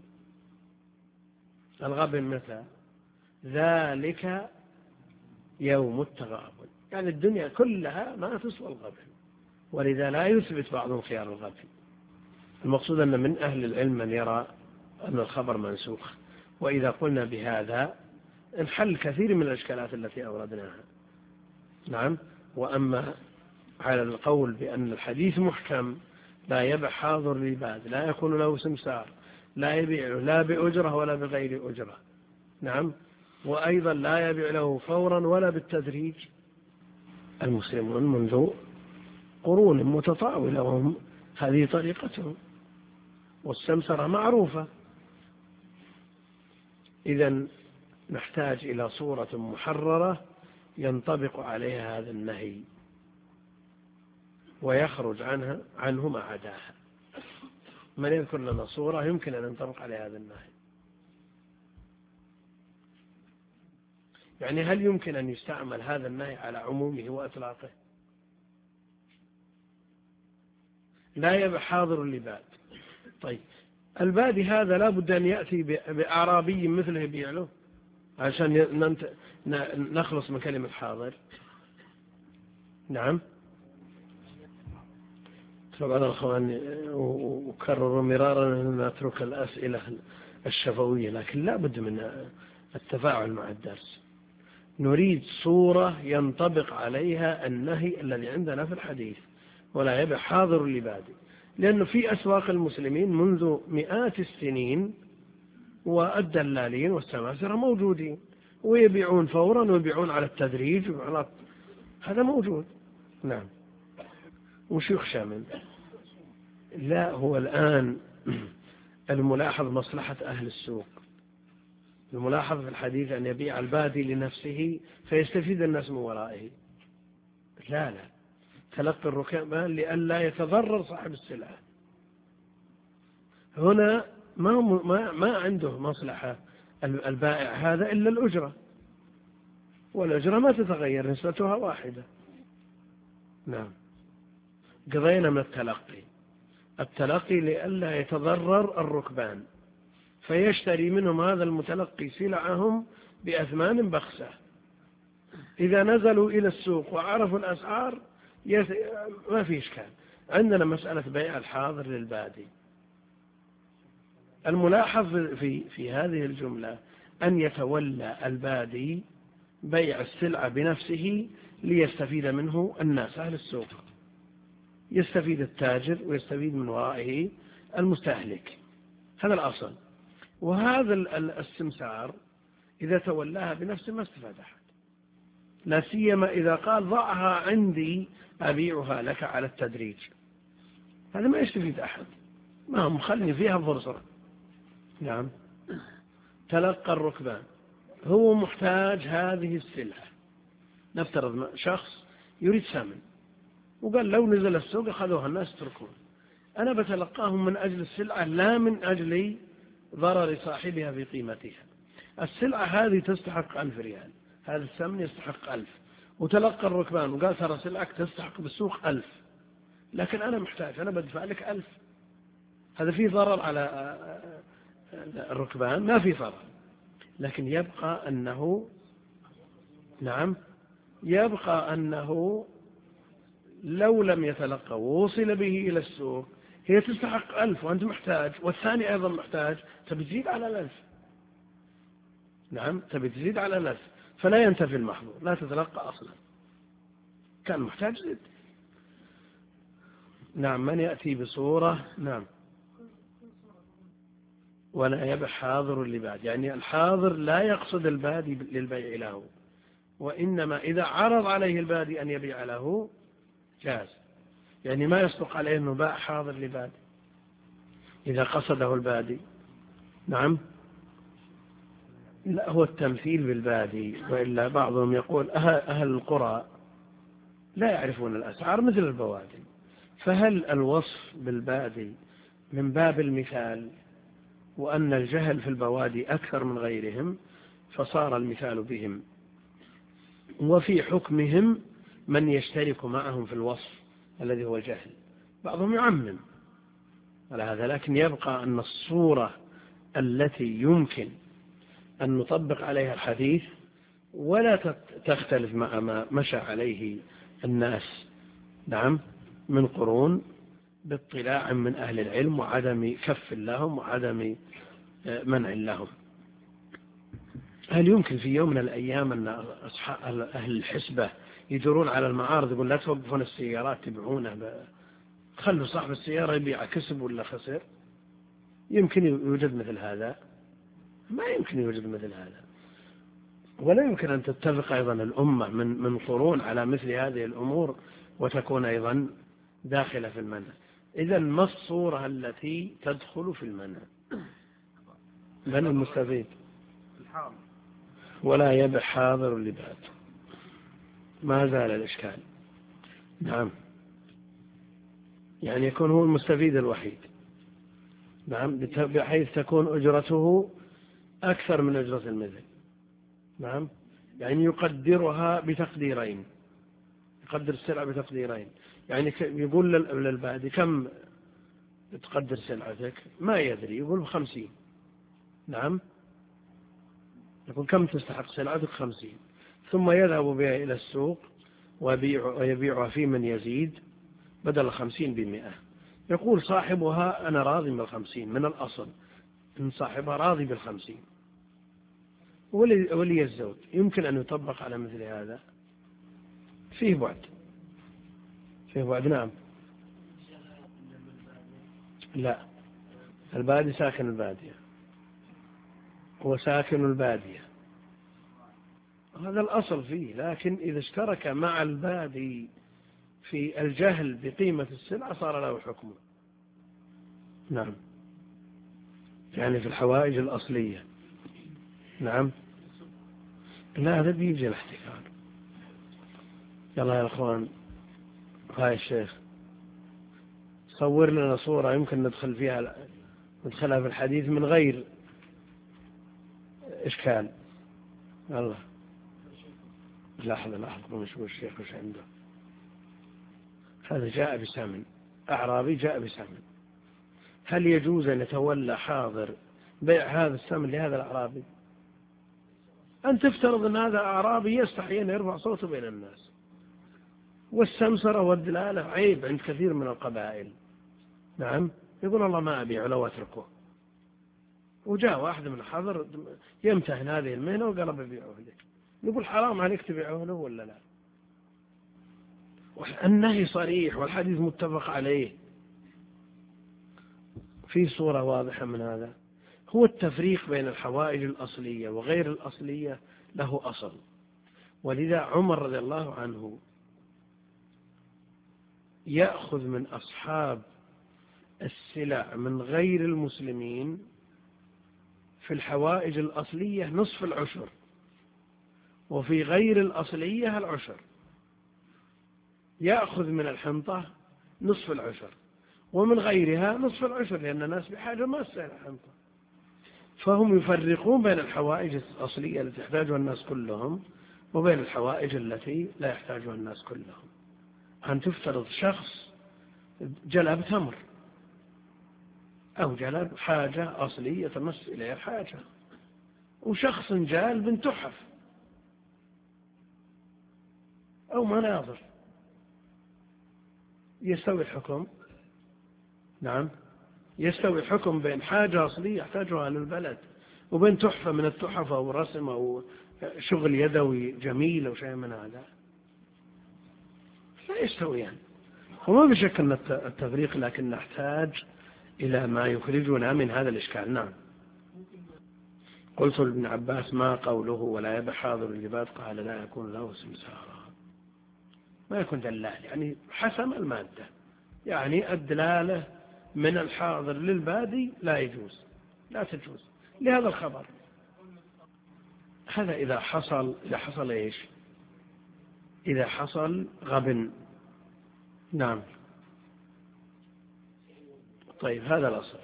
الغبن متى؟ ذلك يوم التغابن، يعني الدنيا كلها ما تسوى الغبن، ولذا لا يثبت بعضهم خيار الغبن. المقصود أن من أهل العلم من يرى أن الخبر منسوخ، وإذا قلنا بهذا انحل كثير من الأشكالات التي أوردناها. نعم. وأما على القول بأن الحديث محكم لا يبع حاضر لباد، لا يكون له سمسار، لا يبيع له لا بأجرة ولا بغير أجرة. نعم. وأيضا لا يبيع له فورا ولا بالتدريج. المسلمون منذ قرون متطاولة وهم هذه طريقتهم، والسمسرة معروفة. إذن نحتاج إلى صورة محررة ينطبق عليها هذا النهي ويخرج عنها عنه ما عداها. من يذكر لنا صورة يمكن أن ينطبق عليها هذا النهي؟ يعني هل يمكن أن يستعمل هذا النهي على عمومه وإطلاقه؟ لا يبيع حاضر لباد. طيب البادي هذا لا بد أن يأتي بأعرابي مثله يبيع له عشان نخلص من كلمة حاضر. نعم. طبعا الأخوان وكرروا مرارا أن نترك الأسئلة الشفوية، لكن لا بد من التفاعل مع الدرس. نريد صورة ينطبق عليها النهي الذي عندنا في الحديث، ولا يبيع حاضر لبادي، لأنه في أسواق المسلمين منذ مئات السنين والدلالين والسماسرة موجودين ويبيعون فورا ويبيعون على التدريج وعلى هذا موجود. نعم. وش يخشى منه؟ لا، هو الآن الملاحظ مصلحة أهل السوق. الملاحظ في الحديث أن يبيع البادي لنفسه فيستفيد الناس من ورائه. لا لا، تلقي الركبان لئلا يتضرر صاحب السلعة. هنا ما ما ما عنده مصلحة البائع هذا إلا الأجرة، والأجرة ما تتغير، نسبتها واحدة. نعم. قضينا من التلقي. التلقي لئلا يتضرر الركبان فيشتري منهم هذا المتلقي سلعهم بأثمان بخسة. إذا نزلوا إلى السوق وعرفوا الأسعار يس... ما في إشكال. عندنا مسألة بيع الحاضر للبادي. الملاحظ في في هذه الجملة أن يتولى البادي بيع السلعة بنفسه ليستفيد منه الناس أهل السوق، يستفيد التاجر ويستفيد من ورائه المستهلك. هذا الأصل. وهذا السمسار إذا تولاها بنفسه ما استفاد أحد، لا سيما إذا قال ضعها عندي أبيعها لك على التدريج. هذا ما يستفيد أحد، ما هم خلني فيها فرصة. نعم. تلقى الركبان، هو محتاج هذه السلعة. نفترض شخص يريد ثمن وقال لو نزل السوق أخذوها الناس يتركون، أنا بتلقاهم من أجل السلعة لا من أجل ضرر صاحبها في قيمتها. السلعة هذه تستحق ألف ريال، هذا الثمن يستحق ألف، وتلقى الركبان وقال ترى سلعك تستحق بالسوق ألف، لكن أنا محتاج، أنا بدفع لك ألف. هذا فيه ضرر على الركبان؟ ما فيه ضرر، لكن يبقى أنه نعم يبقى أنه لو لم يتلقى ووصل به إلى السوق هي تستحق ألف وأنت محتاج، والثاني أيضا محتاج، تبي تزيد على الألف. نعم، تبي تزيد على الألف، فلا ينتفي المحظور، لا تتلقى أصلا، كان محتاج زيد. نعم. من يأتي بصورة نعم ولا يبيع حاضر لباد، يعني الحاضر لا يقصد البادي للبيع له، وإنما إذا عرض عليه البادي أن يبيع له جاز، يعني ما يصدق عليه أنه باع حاضر لبادي إذا قصده البادي. نعم. لا، هو التمثيل بالبادي، وإلا بعضهم يقول أهل القرى لا يعرفون الأسعار مثل البوادي، فهل الوصف بالبادي من باب المثال، وأن الجهل في البوادي أكثر من غيرهم فصار المثال بهم، وفي حكمهم من يشترك معهم في الوصف الذي هو الجهل. بعضهم يعمم على هذا، لكن يبقى أن الصورة التي يمكن أن نطبق عليها الحديث ولا تختلف مع ما مشى عليه الناس نعم من قرون، باطلاع من أهل العلم وعدم كف لهم وعدم منع لهم. هل يمكن في يوم من الأيام أن أصحاب أهل الحسبة يدورون على المعارض يقول لا توقفون السيارات تبيعونه، خلوا صاحب السيارة يبيع كسب ولا خسر؟ يمكن يوجد مثل هذا؟ ما يمكن يوجد مثل هذا. ولا يمكن أن تتفق أيضا الأمة من من قرون على مثل هذه الأمور وتكون أيضا داخلة في المنع. إذا ما الصورة التي تدخل في المنع؟ من المستفيد؟ ولا يبع حاضر اللباد. ما زال الإشكال. نعم، يعني يكون هو المستفيد الوحيد. نعم، بحيث تكون أجرته أكثر من أجرة المثل. نعم، يعني يقدرها بتقديرين، يقدر السلعة بتقديرين. يعني يقول للبادي كم تقدر سلعتك؟ ما يدري، يقول بخمسين. نعم، يقول كم تستحق سلعتك؟ خمسين. ثم يذهب بها إلى السوق ويبيعها في من يزيد بدل خمسين بمئة. يقول صاحبها أنا راضي بالخمسين من الأصل، إن صاحبها راضي بالخمسين. ولي الزوج يمكن أن يطبق على مثل هذا؟ فيه بعد، فيه بعد. نعم. لا، البادي ساكن البادية، هو ساكن البادية، هذا الأصل فيه. لكن إذا اشترك مع البادي في الجهل بقيمة السلعة صار له حكمه. نعم، يعني في الحوائج الأصلية. نعم، لا، هذا بيجي الاحتكار. يلا يا أخوان، هاي الشيخ صور لنا صورة يمكن ندخل فيها ندخلها في الحديث من غير إشكال. الله، لحظة لحظة نشوف الشيخ وش عنده. هذا جاء بسمن، أعرابي جاء بسمن. هل يجوز أن يتولى حاضر بيع هذا السمن لهذا الأعرابي؟ أن تفترض أن هذا أعرابي يستحي أن يرفع صوته بين الناس، والسمسرة والدلالة عيب عند كثير من القبائل. نعم، يقول الله ما أبيع لو أتركه. وجاء واحد من الحضر يمتهن هذه المهنة وقال ببيعه لك، يقول حرام عليك تبيعه له ولا لا؟ النهي صريح والحديث متفق عليه. في صورة واضحة من هذا. هو التفريق بين الحوائج الأصلية وغير الأصلية له أصل، ولذا عمر رضي الله عنه يأخذ من أصحاب السلع من غير المسلمين في الحوائج الأصلية نصف العشر، وفي غير الأصلية العشر. يأخذ من الحنطة نصف العشر ومن غيرها نصف العشر، لأن الناس بحاجة ما تسأل الحنطة. فهم يفرقون بين الحوائج الأصلية التي يحتاجها الناس كلهم وبين الحوائج التي لا يحتاجها الناس كلهم. أن تفترض شخص جلب تمر أو جلب حاجة أصلية تمس إليها الحاجة، وشخص جالب تحف أو مناظر، يستوي الحكم؟ نعم، يستوي الحكم بين حاجة أصلية يحتاجها أهل البلد وبين تحفة من التحف أو رسم أو شغل يدوي جميل أو شيء من هذا؟ لا يستويان. يعني. وما بشك أن التفريق، لكن نحتاج إلى ما يخرجنا من هذا الإشكال. نعم. قلت لابن عباس ما قوله ولا يبع حاضر اللباد؟ قال لا يكون له سمسارا، ما يكون دلال، يعني حسم المادة، يعني الدلالة من الحاضر للبادي لا يجوز، لا تجوز لهذا الخبر. هذا إذا حصل إذا حصل إيش؟ إذا حصل غبن. نعم. طيب، هذا الأصل.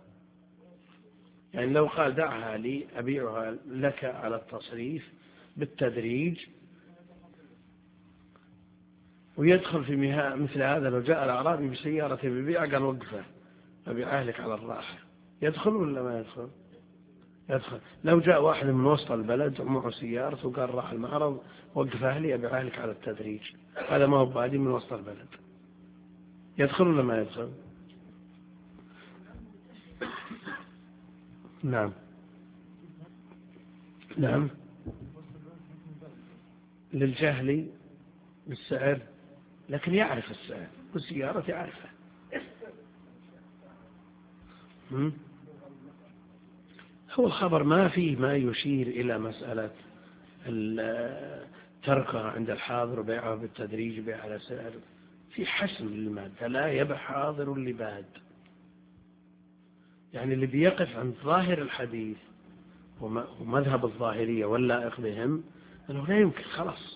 يعني لو قال دعها لي أبيعها لك على التصريف بالتدريج، ويدخل في مثل هذا. لو جاء الأعرابي بسيارة ببيع قال وقفه أبيعها لك على الراحة، يدخل ولا ما يدخل؟ يدخل. لو جاء واحد من وسط البلد ومعه سيارة وقال راح المعرض وقف أهلي أبيعها لك على التدريج، هذا ما هو بادي من وسط البلد، يدخل ولا ما يدخل؟ نعم. نعم، للجهل بالسعر، لكن يعرف السعر والسيارة يعرفه. هو الخبر ما فيه ما يشير إلى مسألة تركها عند الحاضر وبيعها بالتدريج بيع على سعر، في حسم للمادة، لا يبع حاضر لباد. يعني اللي بيقف عند ظاهر الحديث ومذهب الظاهرية واللائق بهم أنه لا يمكن، خلاص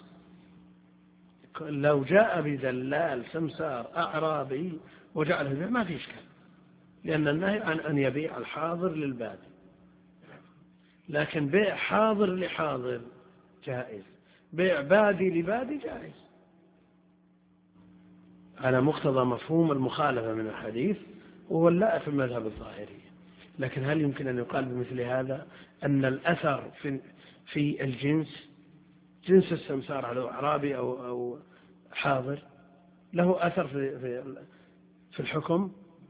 لو جاء بدلال سمسار أعرابي وجعله يبيع ما في إشكال، لأن النهي عن أن يبيع الحاضر للباد. لكن بيع حاضر لحاضر جائز، بيع بادي لبادي جائز على مقتضى مفهوم المخالفة من الحديث وهو اللائق في المذهب الظاهري. لكن هل يمكن أن يقال بمثل هذا أن الأثر في في الجنس، جنس السمسار على أعرابي أو أو حاضر، له أثر في في في الحكم؟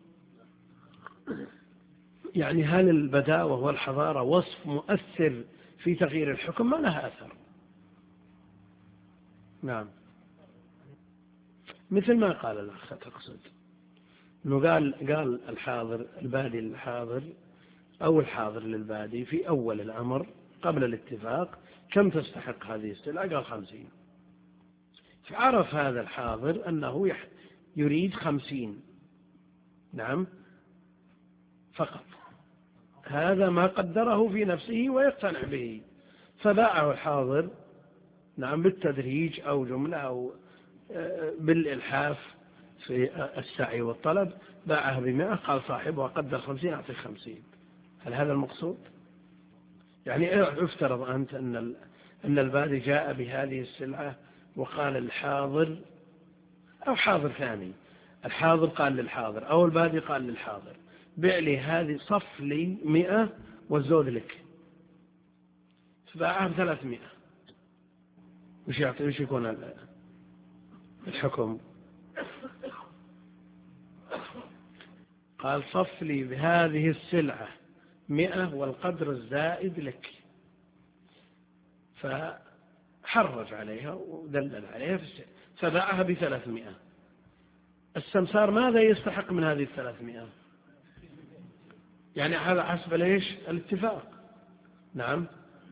يعني هل البداوة والحضارة وصف مؤثر في تغيير الحكم؟ ما لها أثر. نعم، مثل ما قال الأخ تقصد أنه قال قال الحاضر البادي للحاضر أو الحاضر للبادي في أول الأمر قبل الاتفاق كم تستحق هذه السلعة؟ قال خمسين. فعرف هذا الحاضر أنه يريد خمسين، نعم فقط، هذا ما قدره في نفسه ويقتنع به، فباعه الحاضر نعم بالتدريج أو جملة أو بالإلحاف في السعي والطلب، باعها بمئة، قال صاحبه قدر خمسين أعطي خمسين. هل هذا المقصود؟ يعني افترض أنت أن أن البادي جاء بهذه السلعة وقال الحاضر أو حاضر ثاني، الحاضر قال للحاضر أو البادي قال للحاضر بيع لي هذه، صف لي مئة والزود لك، فباعها بثلاثمائة، وش يعطي وش يكون الحكم؟ قال صف لي بهذه السلعة مئة والقدر الزائد لك، فحرج عليها ودلل عليها فباعها بثلاثمائة. السمسار ماذا يستحق من هذه الثلاثمائة؟ يعني هذا حسب ليش الاتفاق. نعم،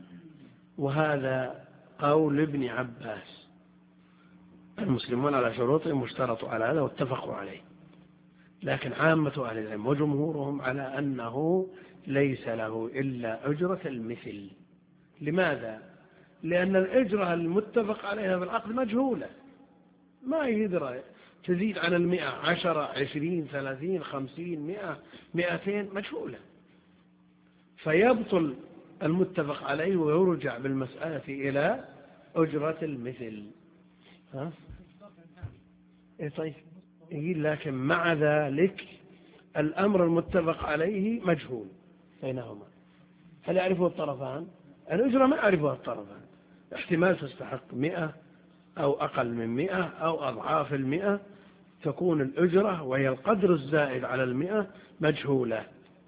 وهذا قول ابن عباس، المسلمون على شروطهم واشترطوا على هذا واتفقوا عليه، لكن عامة أهل العلم وجمهورهم على أنه ليس له إلا أجرة المثل. لماذا؟ لأن الأجرة المتفق عليها في العقد مجهولة، ما يدرى تزيد عن المئة عشرة عشرين ثلاثين خمسين مئة مئتين مجهولة، فيبطل المتفق عليه ويرجع بالمسألة إلى أجرة المثل. ها؟ إيه طيب، لكن مع ذلك الأمر المتفق عليه مجهول بينهما. هل يعرفه الطرفان؟ الأجرة ما يعرفها الطرفان، احتمال تستحق مئة أو أقل من مئة أو أضعاف المئة، تكون الأجرة وهي القدر الزائد على المئة مجهولة،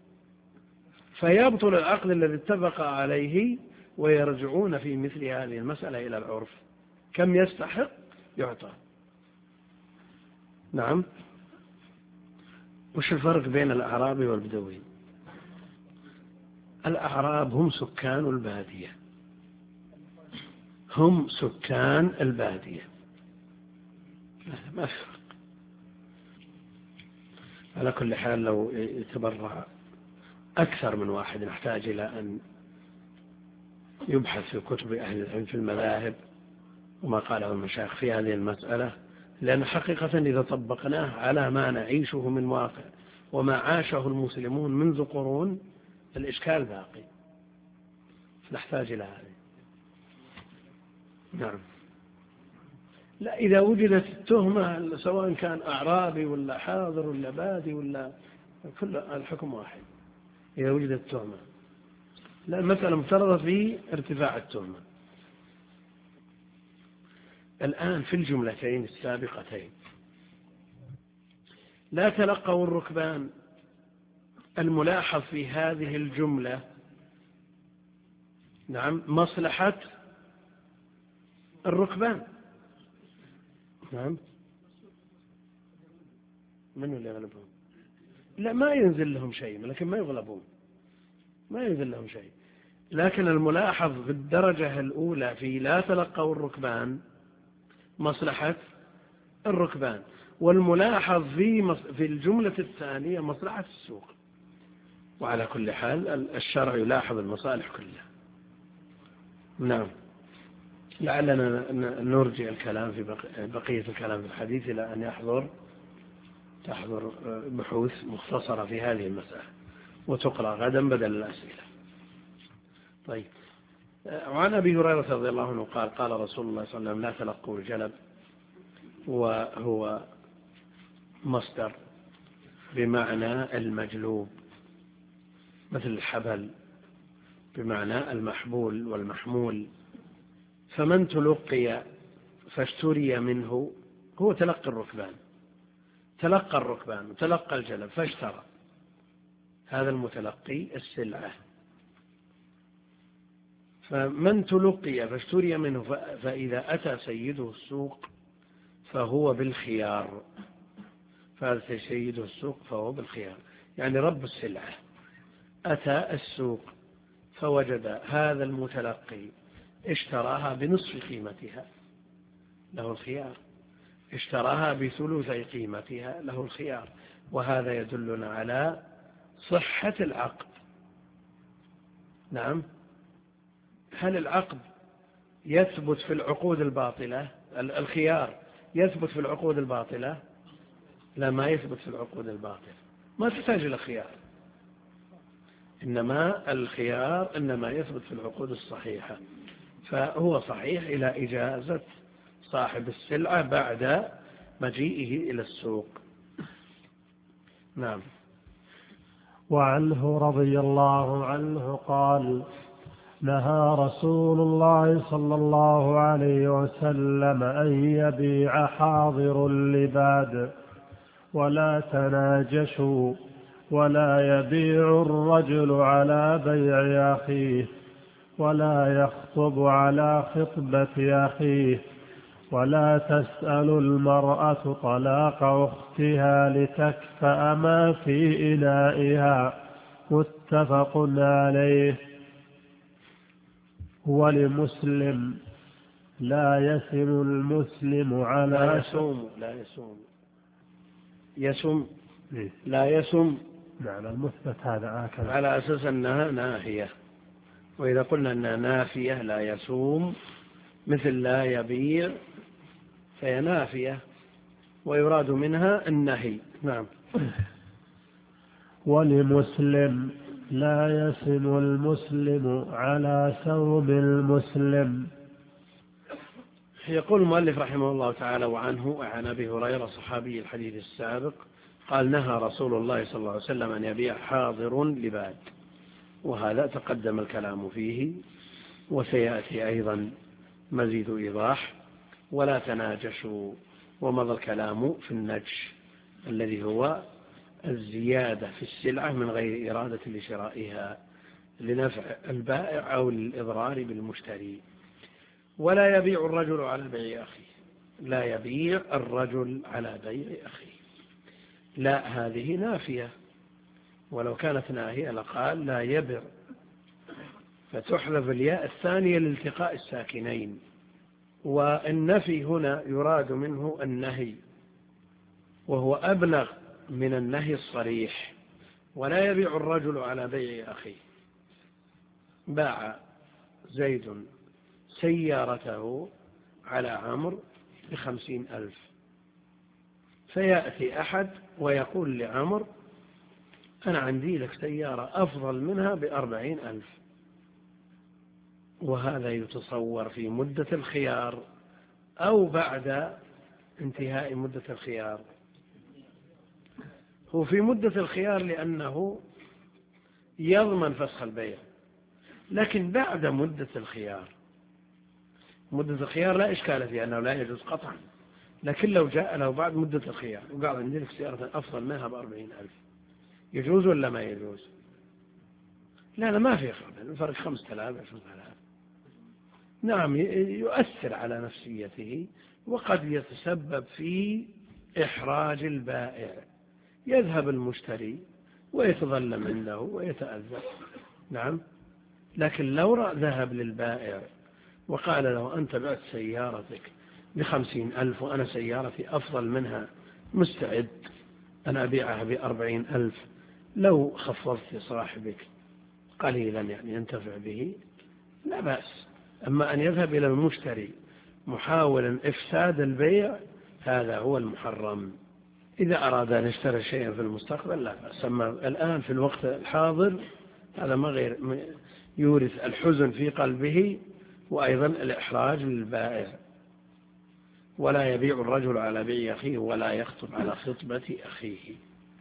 فيبطل العقد الذي اتفق عليه ويرجعون في مثل هذه المسألة إلى العرف، كم يستحق يعطى. نعم، وش الفرق بين الأعرابي والبدوي؟ الأعراب هم سكان البادية، هم سكان البادية، ما فرق. على كل حال لو يتبرع أكثر من واحد نحتاج إلى أن يبحث في كتب أهل العلم في المذاهب وما قاله المشايخ في هذه المسألة، لأن حقيقة إذا طبقناه على ما نعيشه من واقع وما عاشه المسلمون منذ قرون الإشكال باقي، نحتاج إلى هذه. نعم، لا إذا وجدت التهمة سواء كان أعرابي ولا حاضر ولا بادي ولا كل الحكم واحد، إذا وجدت التهمة، لا المسألة مفترضة في ارتفاع التهمة. الآن في الجملتين السابقتين لا تلقوا الركبان، الملاحظ في هذه الجملة نعم مصلحة الركبان. نعم، من اللي يغلبهم؟ لا ما ينزل لهم شيء لكن ما يغلبون، ما ينزل لهم شيء. لكن الملاحظ في الدرجة الأولى في لا تلقوا الركبان مصلحة الركبان، والملاحظ في في الجملة الثانية مصلحة السوق. وعلى كل حال الشرع يلاحظ المصالح كلها. نعم. لعلنا نرجع الكلام في بقية الكلام في الحديث إلى أن يحضر تحضر بحوث مختصرة في هذه المسألة وتقرأ غدا بدل الأسئلة. طيب. وعن أبي هريرة رضي الله عنه قال قال رسول الله صلى الله عليه وسلم لا تلقوا الجلب، وهو مصدر بمعنى المجلوب، مثل الحبل بمعنى المحبول والمحمول. فمن تلقي فاشتري منه هو تلقى الركبان، تلقى الركبان وتلقى الجلب فاشترى، هذا المتلقي السلعة. فمن تلقي فاشتري منه فإذا أتى سيده السوق فهو بالخيار، فهذا سيده السوق فهو بالخيار، يعني رب السلعة أتى السوق فوجد هذا المتلقي اشتراها بنصف قيمتها له الخيار، اشتراها بثلثي قيمتها له الخيار. وهذا يدلنا على صحة العقد. نعم. هل العقد يثبت في العقود الباطلة؟ الخيار يثبت في العقود الباطلة؟ لا، ما يثبت في العقود الباطلة، ما تحتاج إلى خيار. إنما الخيار إنما يثبت في العقود الصحيحة، فهو صحيح إلى إجازة صاحب السلعة بعد مجيئه إلى السوق. نعم. وعنه رضي الله عنه قال نهى رسول الله صلى الله عليه وسلم أن يبيع حاضر اللباد ولا تناجشوا، ولا يبيع الرجل على بيع أخيه، ولا يخطب على خطبة أخيه، ولا تسأل المرأة طلاق أختها لتكفأ ما في إنائها. متفق عليه. ولمسلم لا يسم المسلم على لا يسوم لا يسوم يسم لا يسم. نعم. المثبت هذا آكل على أساس أنها ناهية، وإذا قلنا أنها نافية لا يسوم مثل لا يبيع فهي نافية ويراد منها النهي. نعم. ولمسلم لا يسم المسلم على ثوب المسلم. يقول المؤلف رحمه الله تعالى وعنه عن أبي هريرة صحابي الحديث السابق قال نهى رسول الله صلى الله عليه وسلم أن يبيع حاضر لباد، وهذا تقدم الكلام فيه وسيأتي أيضا مزيد إيضاح. ولا تناجشوا، ومضى الكلام في النجش الذي هو الزيادة في السلعة من غير إرادة لشرائها لنفع البائع أو للإضرار بالمشتري. ولا يبيع الرجل على بيع أخيه، لا يبيع الرجل على بيع أخيه، لا، هذه نافية، ولو كانت ناهية لقال لا يبيع، فتحذف الياء الثانية لالتقاء الساكنين. والنفي هنا يراد منه النهي، وهو أبلغ من النهي الصريح. ولا يبيع الرجل على بيع أخيه. باع زيد سيارته على عمرو بخمسين ألف، فيأتي أحد ويقول لعمرو أنا عندي لك سيارة أفضل منها بأربعين ألف، وهذا يتصور في مدة الخيار أو بعد انتهاء مدة الخيار. هو في مدة الخيار لأنه يضمن فسخ البيع، لكن بعد مدة الخيار، مدة الخيار لا إشكال فيها أنه لا يجوز قطعا، لكن لو جاء له بعد مدة الخيار وقال عندي لك سيارة أفضل منها بأربعين ألف، يجوز ولا ما يجوز؟ لا لا، ما في فرق خمسة آلاف عشرة آلاف. نعم، يؤثر على نفسيته وقد يتسبب في إحراج البائع، يذهب المشتري ويتظلم عنده ويتأذى. نعم. لكن لو ذهب للبائع وقال له أنت بعت سيارتك بخمسين ألف وأنا سيارتي أفضل منها مستعد أنا أبيعها بأربعين ألف، لو خفضت صاحبك قليلا يعني ينتفع به لا بأس. أما أن يذهب إلى المشتري محاولا إفساد البيع هذا هو المحرم. إذا أراد أن يشتري شيئا في المستقبل لا بأس، أما الآن في الوقت الحاضر هذا ما غير يورث الحزن في قلبه وأيضا الإحراج للبائع. ولا يبيع الرجل على بيع أخيه ولا يخطب على خطبة أخيه.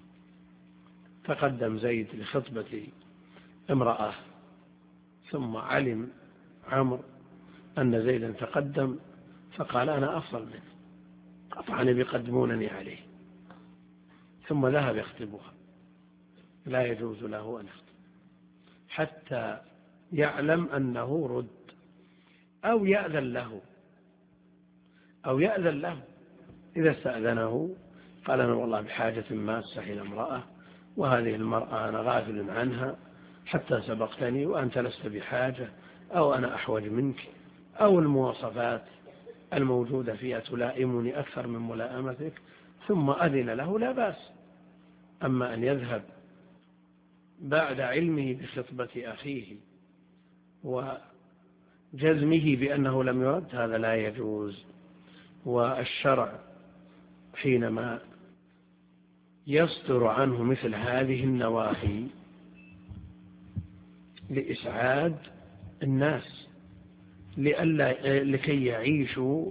تقدم زيد لخطبة امرأة ثم علم عمرو أن زيدا تقدم فقال أنا أفضل منه قطعا بيقدمونني عليه، ثم ذهب يخطبها. لا يجوز له أن يخطب حتى يعلم أنه رد أو يأذن له أو يأذن له إذا استأذنه قال أنا والله بحاجة ماسة إلى امرأة وهذه المرأة أنا غافل عنها حتى سبقتني وأنت لست بحاجة أو أنا أحوج منك أو المواصفات الموجودة فيها تلائمني أكثر من ملائمتك، ثم أذن له لا بأس. أما أن يذهب بعد علمه بخطبة أخيه وجزمه بأنه لم يرد هذا لا يجوز. والشرع حينما يصدر عنه مثل هذه النواهي لإسعاد الناس لئلا لكي يعيشوا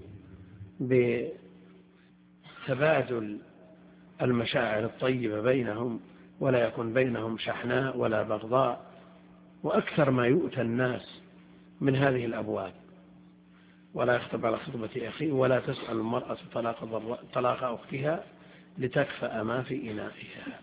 بتبادل المشاعر الطيبة بينهم ولا يكون بينهم شحناء ولا بغضاء. وأكثر ما يؤتى الناس من هذه الأبواب. ولا يخطب على خطبة أخيه ولا تسأل المرأة طلاق, طلاق أختها لتكفأ ما في إنائها.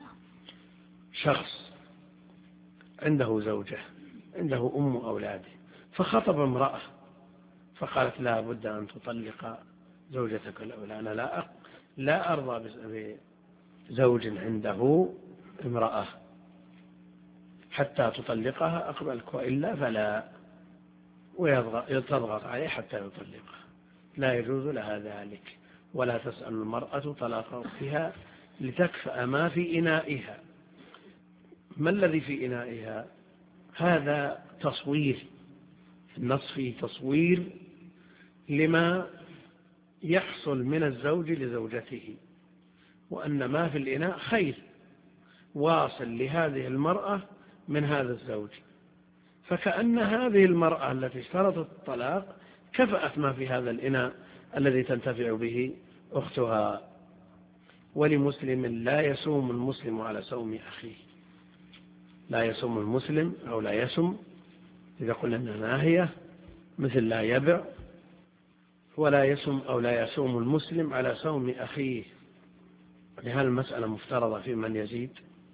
شخص عنده زوجة عنده أم أولاده فخطب امرأة فقالت لا بد أن تطلق زوجتك الأولى، أنا لا, أق... لا أرضى بزوج عنده امرأة حتى تطلقها أقبلك وإلا فلا، ويضغط عليه حتى يطلقها. لا يجوز لها ذلك. ولا تسأل المرأة طلاق أختها لتكفأ ما في إنائها. ما الذي في إنائها؟ هذا تصوير، النص فيه تصوير لما يحصل من الزوج لزوجته، وأن ما في الإناء خير واصل لهذه المرأة من هذا الزوج. فكأن هذه المرأة التي اشترطت الطلاق كفأت ما في هذا الإناء الذي تنتفع به أختها. ولمسلم لا يسوم المسلم على سوم أخيه. لا يسوم المسلم أو لا يسم إذا قلنا أنها ناهية مثل لا يبع. ولا يسم أو لا يسوم المسلم على سوم أخيه. لهذه المسألة مفترضة في من يزيد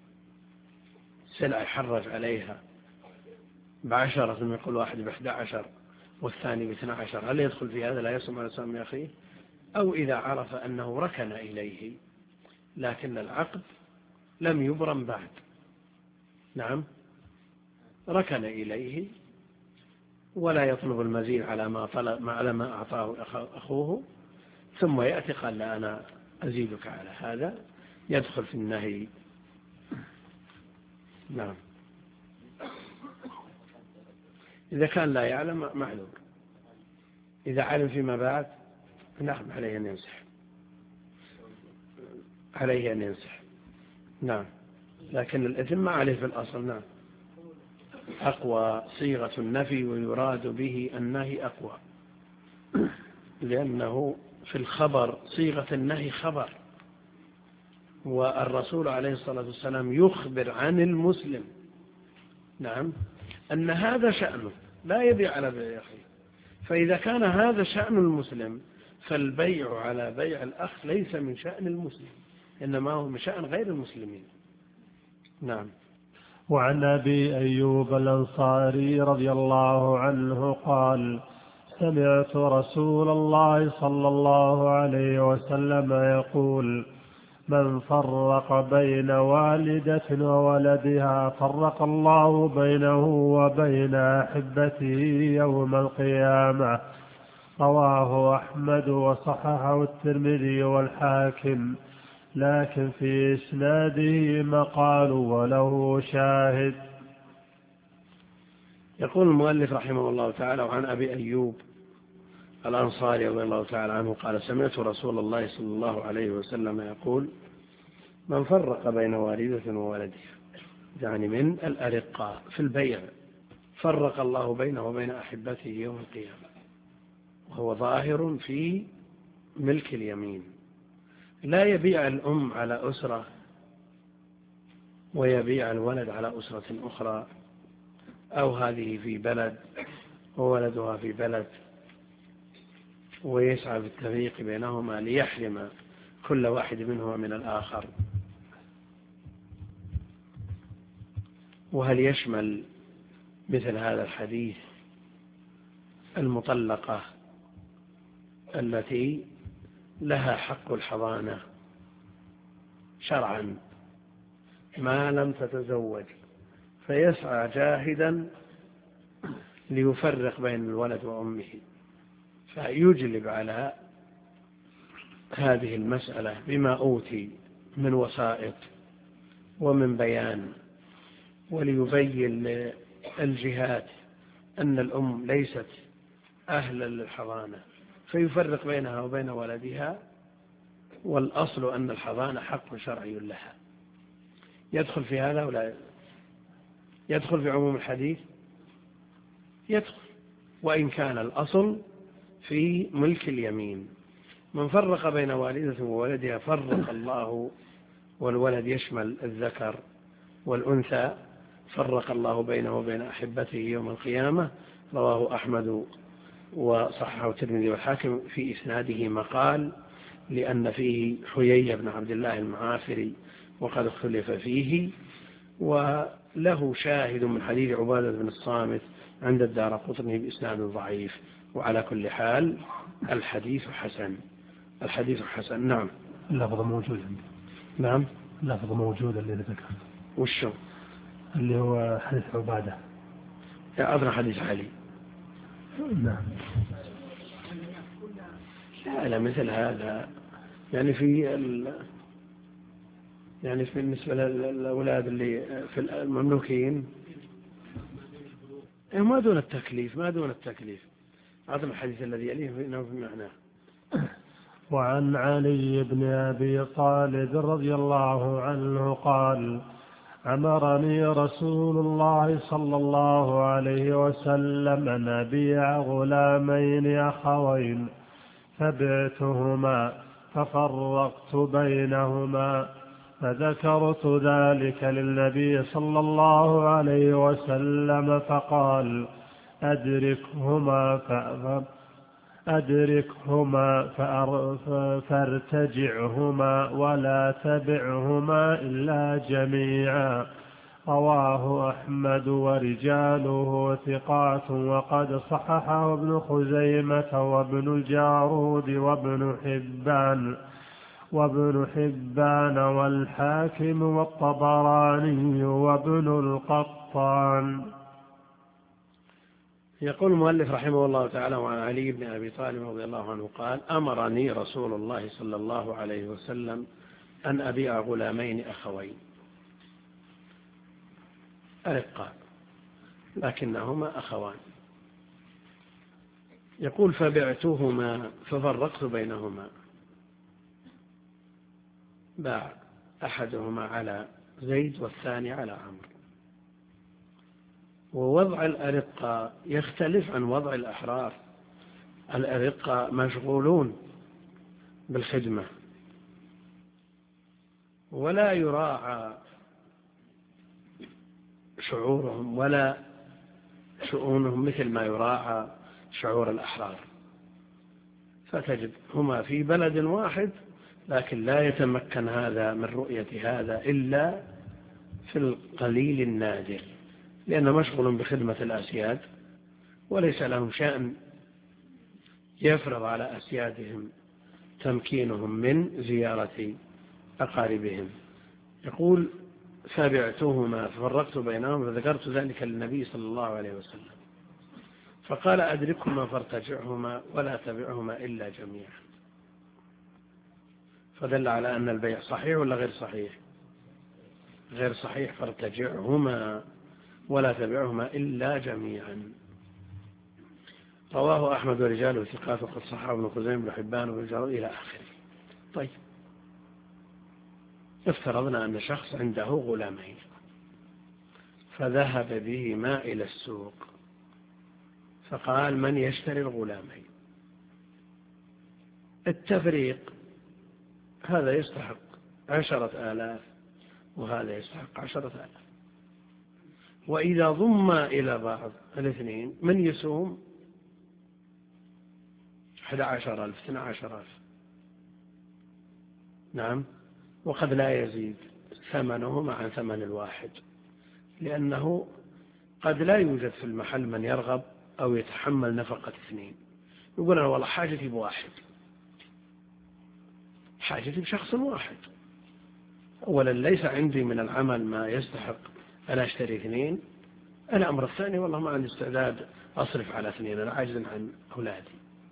سلعة يحرج عليها بعشرة ثم يقول واحد بإحدى عشر والثاني باثنى عشر، هل يدخل في هذا لا يسم على سوم أخيه؟ أو إذا عرف أنه ركن إليه لكن العقد لم يبرم بعد، نعم ركن إليه ولا يطلب المزيد على ما طلب على ما أعطاه أخوه، ثم يأتي قال لا أنا أزيدك على هذا، يدخل في النهي. نعم. إذا كان لا يعلم معذور، إذا علم فيما بعد نعم عليه أن ينسح، عليه أن ينسح. نعم. لكن الإثم ما عليه في الأصل. نعم. أقوى صيغة النفي ويراد به النهي أقوى، لأنه في الخبر صيغة النهي خبر، والرسول عليه الصلاة والسلام يخبر عن المسلم نعم أن هذا شأنه لا يبيع على بيع أخيه. فإذا كان هذا شأن المسلم فالبيع على بيع الأخ ليس من شأن المسلم، إنما هو من شأن غير المسلمين. نعم. وعن أبي أيوب الأنصاري رضي الله عنه قال: سمعت رسول الله صلى الله عليه وسلم يقول: من فرق بين والدة وولدها فرق الله بينه وبين أحبته يوم القيامة. رواه أحمد وصححه الترمذي والحاكم، لكن في إسناده مقال وله شاهد. يقول المؤلف رحمه الله تعالى: وعن أبي أيوب الأنصاري رضي الله تعالى عنه قال: سمعت رسول الله صلى الله عليه وسلم يقول: من فرق بين والدة وولدها، يعني من الأرقاء في البيع، فرق الله بينه وبين أحبته يوم القيامة، وهو ظاهر في ملك اليمين. لا يبيع الأم على أسرة ويبيع الولد على أسرة أخرى، أو هذه في بلد وولدها في بلد، ويسعى بالتفريق بينهما ليحرم كل واحد منهما من الآخر. وهل يشمل مثل هذا الحديث المطلقة التي لها حق الحضانة شرعا ما لم تتزوج، فيسعى جاهدا ليفرق بين الولد وأمه، فيجلب على هذه المسألة بما أوتي من وسائط ومن بيان، وليبين للجهات أن الأم ليست أهلا للحضانة، فيفرق بينها وبين ولدها، والأصل أن الحضانة حق شرعي لها. يدخل في هذا ولا يدخل في عموم الحديث؟ يدخل، وإن كان الأصل في ملك اليمين. من فرق بين والدة وولدها فرق الله، والولد يشمل الذكر والأنثى، فرق الله بينه وبين أحبته يوم القيامة. رواه أحمد وصححه الترمذي والحاكم، في إسناده مقال لأن فيه حيي بن عبد الله المعافري وقد اختلف فيه، وله شاهد من حديث عبادة بن الصامت عند الدارقطني بإسناد ضعيف. وعلى كل حال الحديث حسن، الحديث حسن. نعم. اللفظ موجود عندي. نعم، اللفظ موجود اللي ذكر. وشو اللي هو حديث عبادة؟ أظن حديث علي. نعم. لا لا، مثل هذا يعني في ال... يعني بالنسبة للأولاد اللي في المملوكين ما دون التكليف، ما دون التكليف. هذا الحديث الذي يليه في معناه. وعن علي بن أبي طالب رضي الله عنه قال: أمرني رسول الله صلى الله عليه وسلم أن أبيع غلامين أخوين، فبعتهما ففرقت بينهما، فذكرت ذلك للنبي صلى الله عليه وسلم فقال: أدركهما أدركهما فارتجعهما ولا تبعهما إلا جميعا. رواه أحمد ورجاله ثقات، وقد صححه ابن خزيمة وابن الجارود وابن حبان وابن حبان والحاكم والطبراني وابن القطان. يقول المؤلف رحمه الله تعالى: وعن علي بن أبي طالب رضي الله عنه قال: أمرني رسول الله صلى الله عليه وسلم أن أبيع غلامين أخوين أرقاء لكنهما أخوان. يقول: فبعتهما ففرقت بينهما، باع أحدهما على زيد والثاني على عمرو. ووضع الأرقاء يختلف عن وضع الأحرار. الأرقاء مشغولون بالخدمة ولا يراعى شعورهم ولا شؤونهم مثل ما يراعى شعور الأحرار، فتجد هما في بلد واحد لكن لا يتمكن هذا من رؤية هذا إلا في القليل النادر، لأنه مشغول بخدمة الأسياد وليس لهم شأن يفرض على أسيادهم تمكينهم من زيارة أقاربهم. يقول فبعتهما ففرقت بينهم فذكرت ذلك للنبي صلى الله عليه وسلم فقال أدركهما فارتجعهما ولا تبعهما إلا جميعا. فدل على أن البيع صحيح ولا غير صحيح؟ غير صحيح. فارتجعهما ولا تبعهما إلا جميعا. رواه أحمد ورجاله ثقات وقد صححه ابن خزيمة بن حبان ورجاله إلى آخره. طيب، افترضنا أن شخص عنده غلامين فذهب بهما إلى السوق فقال من يشتري الغلامين؟ التفريق هذا يستحق عشرة آلاف وهذا يستحق عشرة آلاف، وإذا ضم إلى بعض الاثنين من يسوم أحد عشر ألف اثنى عشر ألف. نعم، وقد لا يزيد ثمنهما عن ثمن الواحد، لأنه قد لا يوجد في المحل من يرغب أو يتحمل نفقة اثنين. يقول أنا والله حاجتي بواحد، حاجتي بشخص واحد. أولا ليس عندي من العمل ما يستحق أن أشتري اثنين. الأمر الثاني والله ما عندي استعداد أصرف على اثنين، أنا عاجز عن أولادي.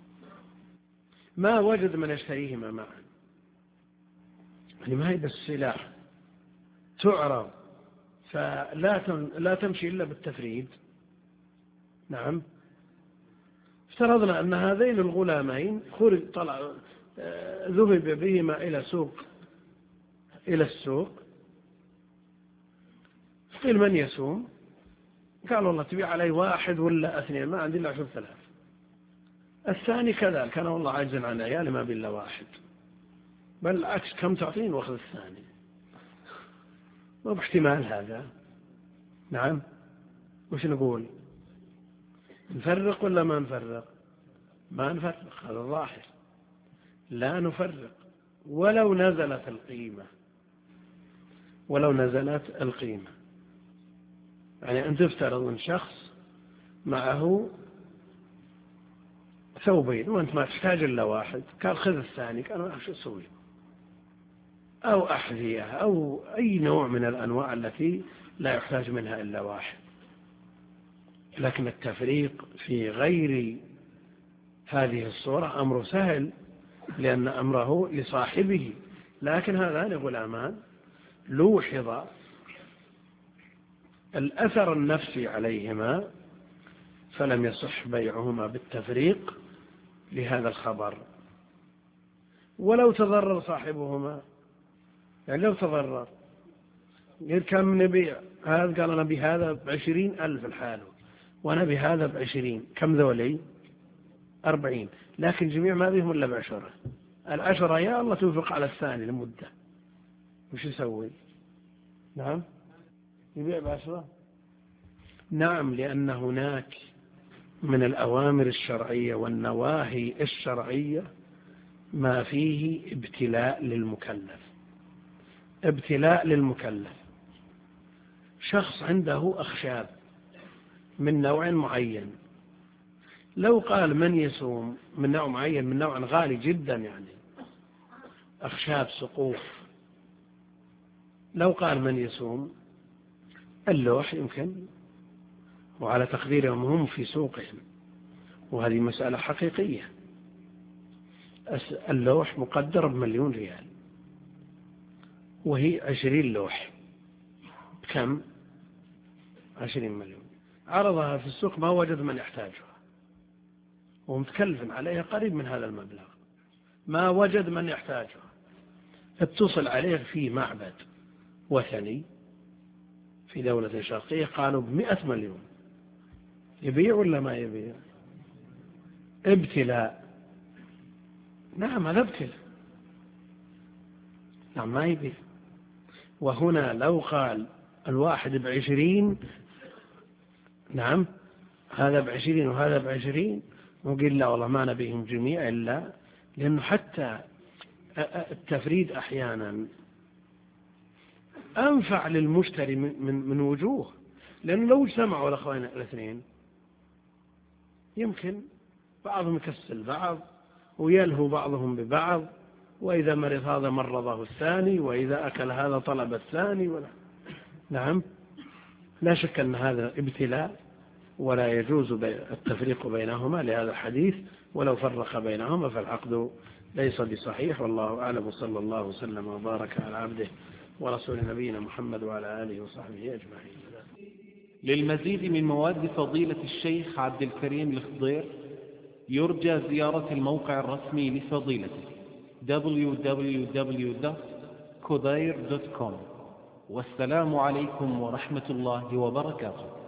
ما وجد من يشتريهما معا، يعني ما هي بالسلاح تعرض فلا لا تمشي إلا بالتفريد. نعم، افترضنا أن هذين الغلامين خرج طلع ذهب بهما إلى سوق إلى السوق قيل من يسوم؟ قال والله تبيع علي واحد ولا اثنين، ما عندي إلا عشر ثلاث. الثاني كذلك، أنا والله عاجز عن عيالي ما بإلا واحد، بل العكس كم تعطين واخذ الثاني. ما باحتمال هذا. نعم، وش نقول؟ نفرق ولا ما نفرق؟ ما نفرق، هذا الظاهر. لا نفرق ولو نزلت القيمة، ولو نزلت القيمة. يعني أن تفترض أن شخص معه ثوبين وأنت ما تحتاج إلا واحد، قال خذ الثاني، قال ما شو أسوي؟ أو أحذية أو أي نوع من الأنواع التي لا يحتاج منها إلا واحد. لكن التفريق في غير هذه الصورة أمر سهل، لأن أمره لصاحبه. لكن هذان غلامان لوحظ الأثر النفسي عليهما فلم يصح بيعهما بالتفريق لهذا الخبر. ولو تضرر صاحبهما، يعني لو تضرر قال كم نبيع، هذا قال أنا بهذا بعشرين ألف الحاله وأنا بهذا بعشرين، كم ذولي؟ أربعين، لكن جميع ما بهم إلا بعشرة. العشرة يا الله توفق على الثاني لمدة، وش يسوي؟ نعم، يبيع بعشرة. نعم، لأن هناك من الأوامر الشرعية والنواهي الشرعية ما فيه ابتلاء للمكلف. ابتلاء للمكلف. شخص عنده أخشاب من نوع معين، لو قال من يسوم من نوع معين، من نوع غالي جدا، يعني أخشاب سقوف، لو قال من يسوم اللوح يمكن، وعلى تقديرهم هم في سوقهم، وهذه مسألة حقيقية، اللوح مقدر بمليون ريال وهي عشرين لوح، كم؟ عشرين مليون. عرضها في السوق ما وجد من يحتاجها ومتكلف عليها قريب من هذا المبلغ، ما وجد من يحتاجها. اتصل عليه في معبد وثني في دولة شرقية قالوا بمئة مليون، يبيع ولا ما يبيع؟ ابتلاء. نعم، هذا ابتلاء. نعم، ما يبيع. وهنا لو قال الواحد بعشرين، نعم هذا بعشرين وهذا بعشرين، وقيل لا والله ما نبيهم جميع، إلا لأنه حتى التفريد أحيانا أنفع للمشتري من, من وجوه، لأنه لو اجتمعوا الأخوين الاثنين يمكن بعضهم يكسل بعض ويلهو بعضهم ببعض وإذا مرض هذا مرضه الثاني، وإذا أكل هذا طلب الثاني ولا. نعم، لا شك أن هذا ابتلاء ولا يجوز التفريق بينهما لهذا الحديث، ولو فرق بينهما فالعقد ليس بصحيح. والله أعلم، صلى الله وسلم وبارك على عبده ورسول نبينا محمد وعلى آله وصحبه أجمعين. للمزيد من مواد فضيلة الشيخ عبد الكريم الخضير يرجى زيارة الموقع الرسمي لفضيلته دبليو دبليو دبليو دوت كودير دوت كوم. والسلام عليكم ورحمة الله وبركاته.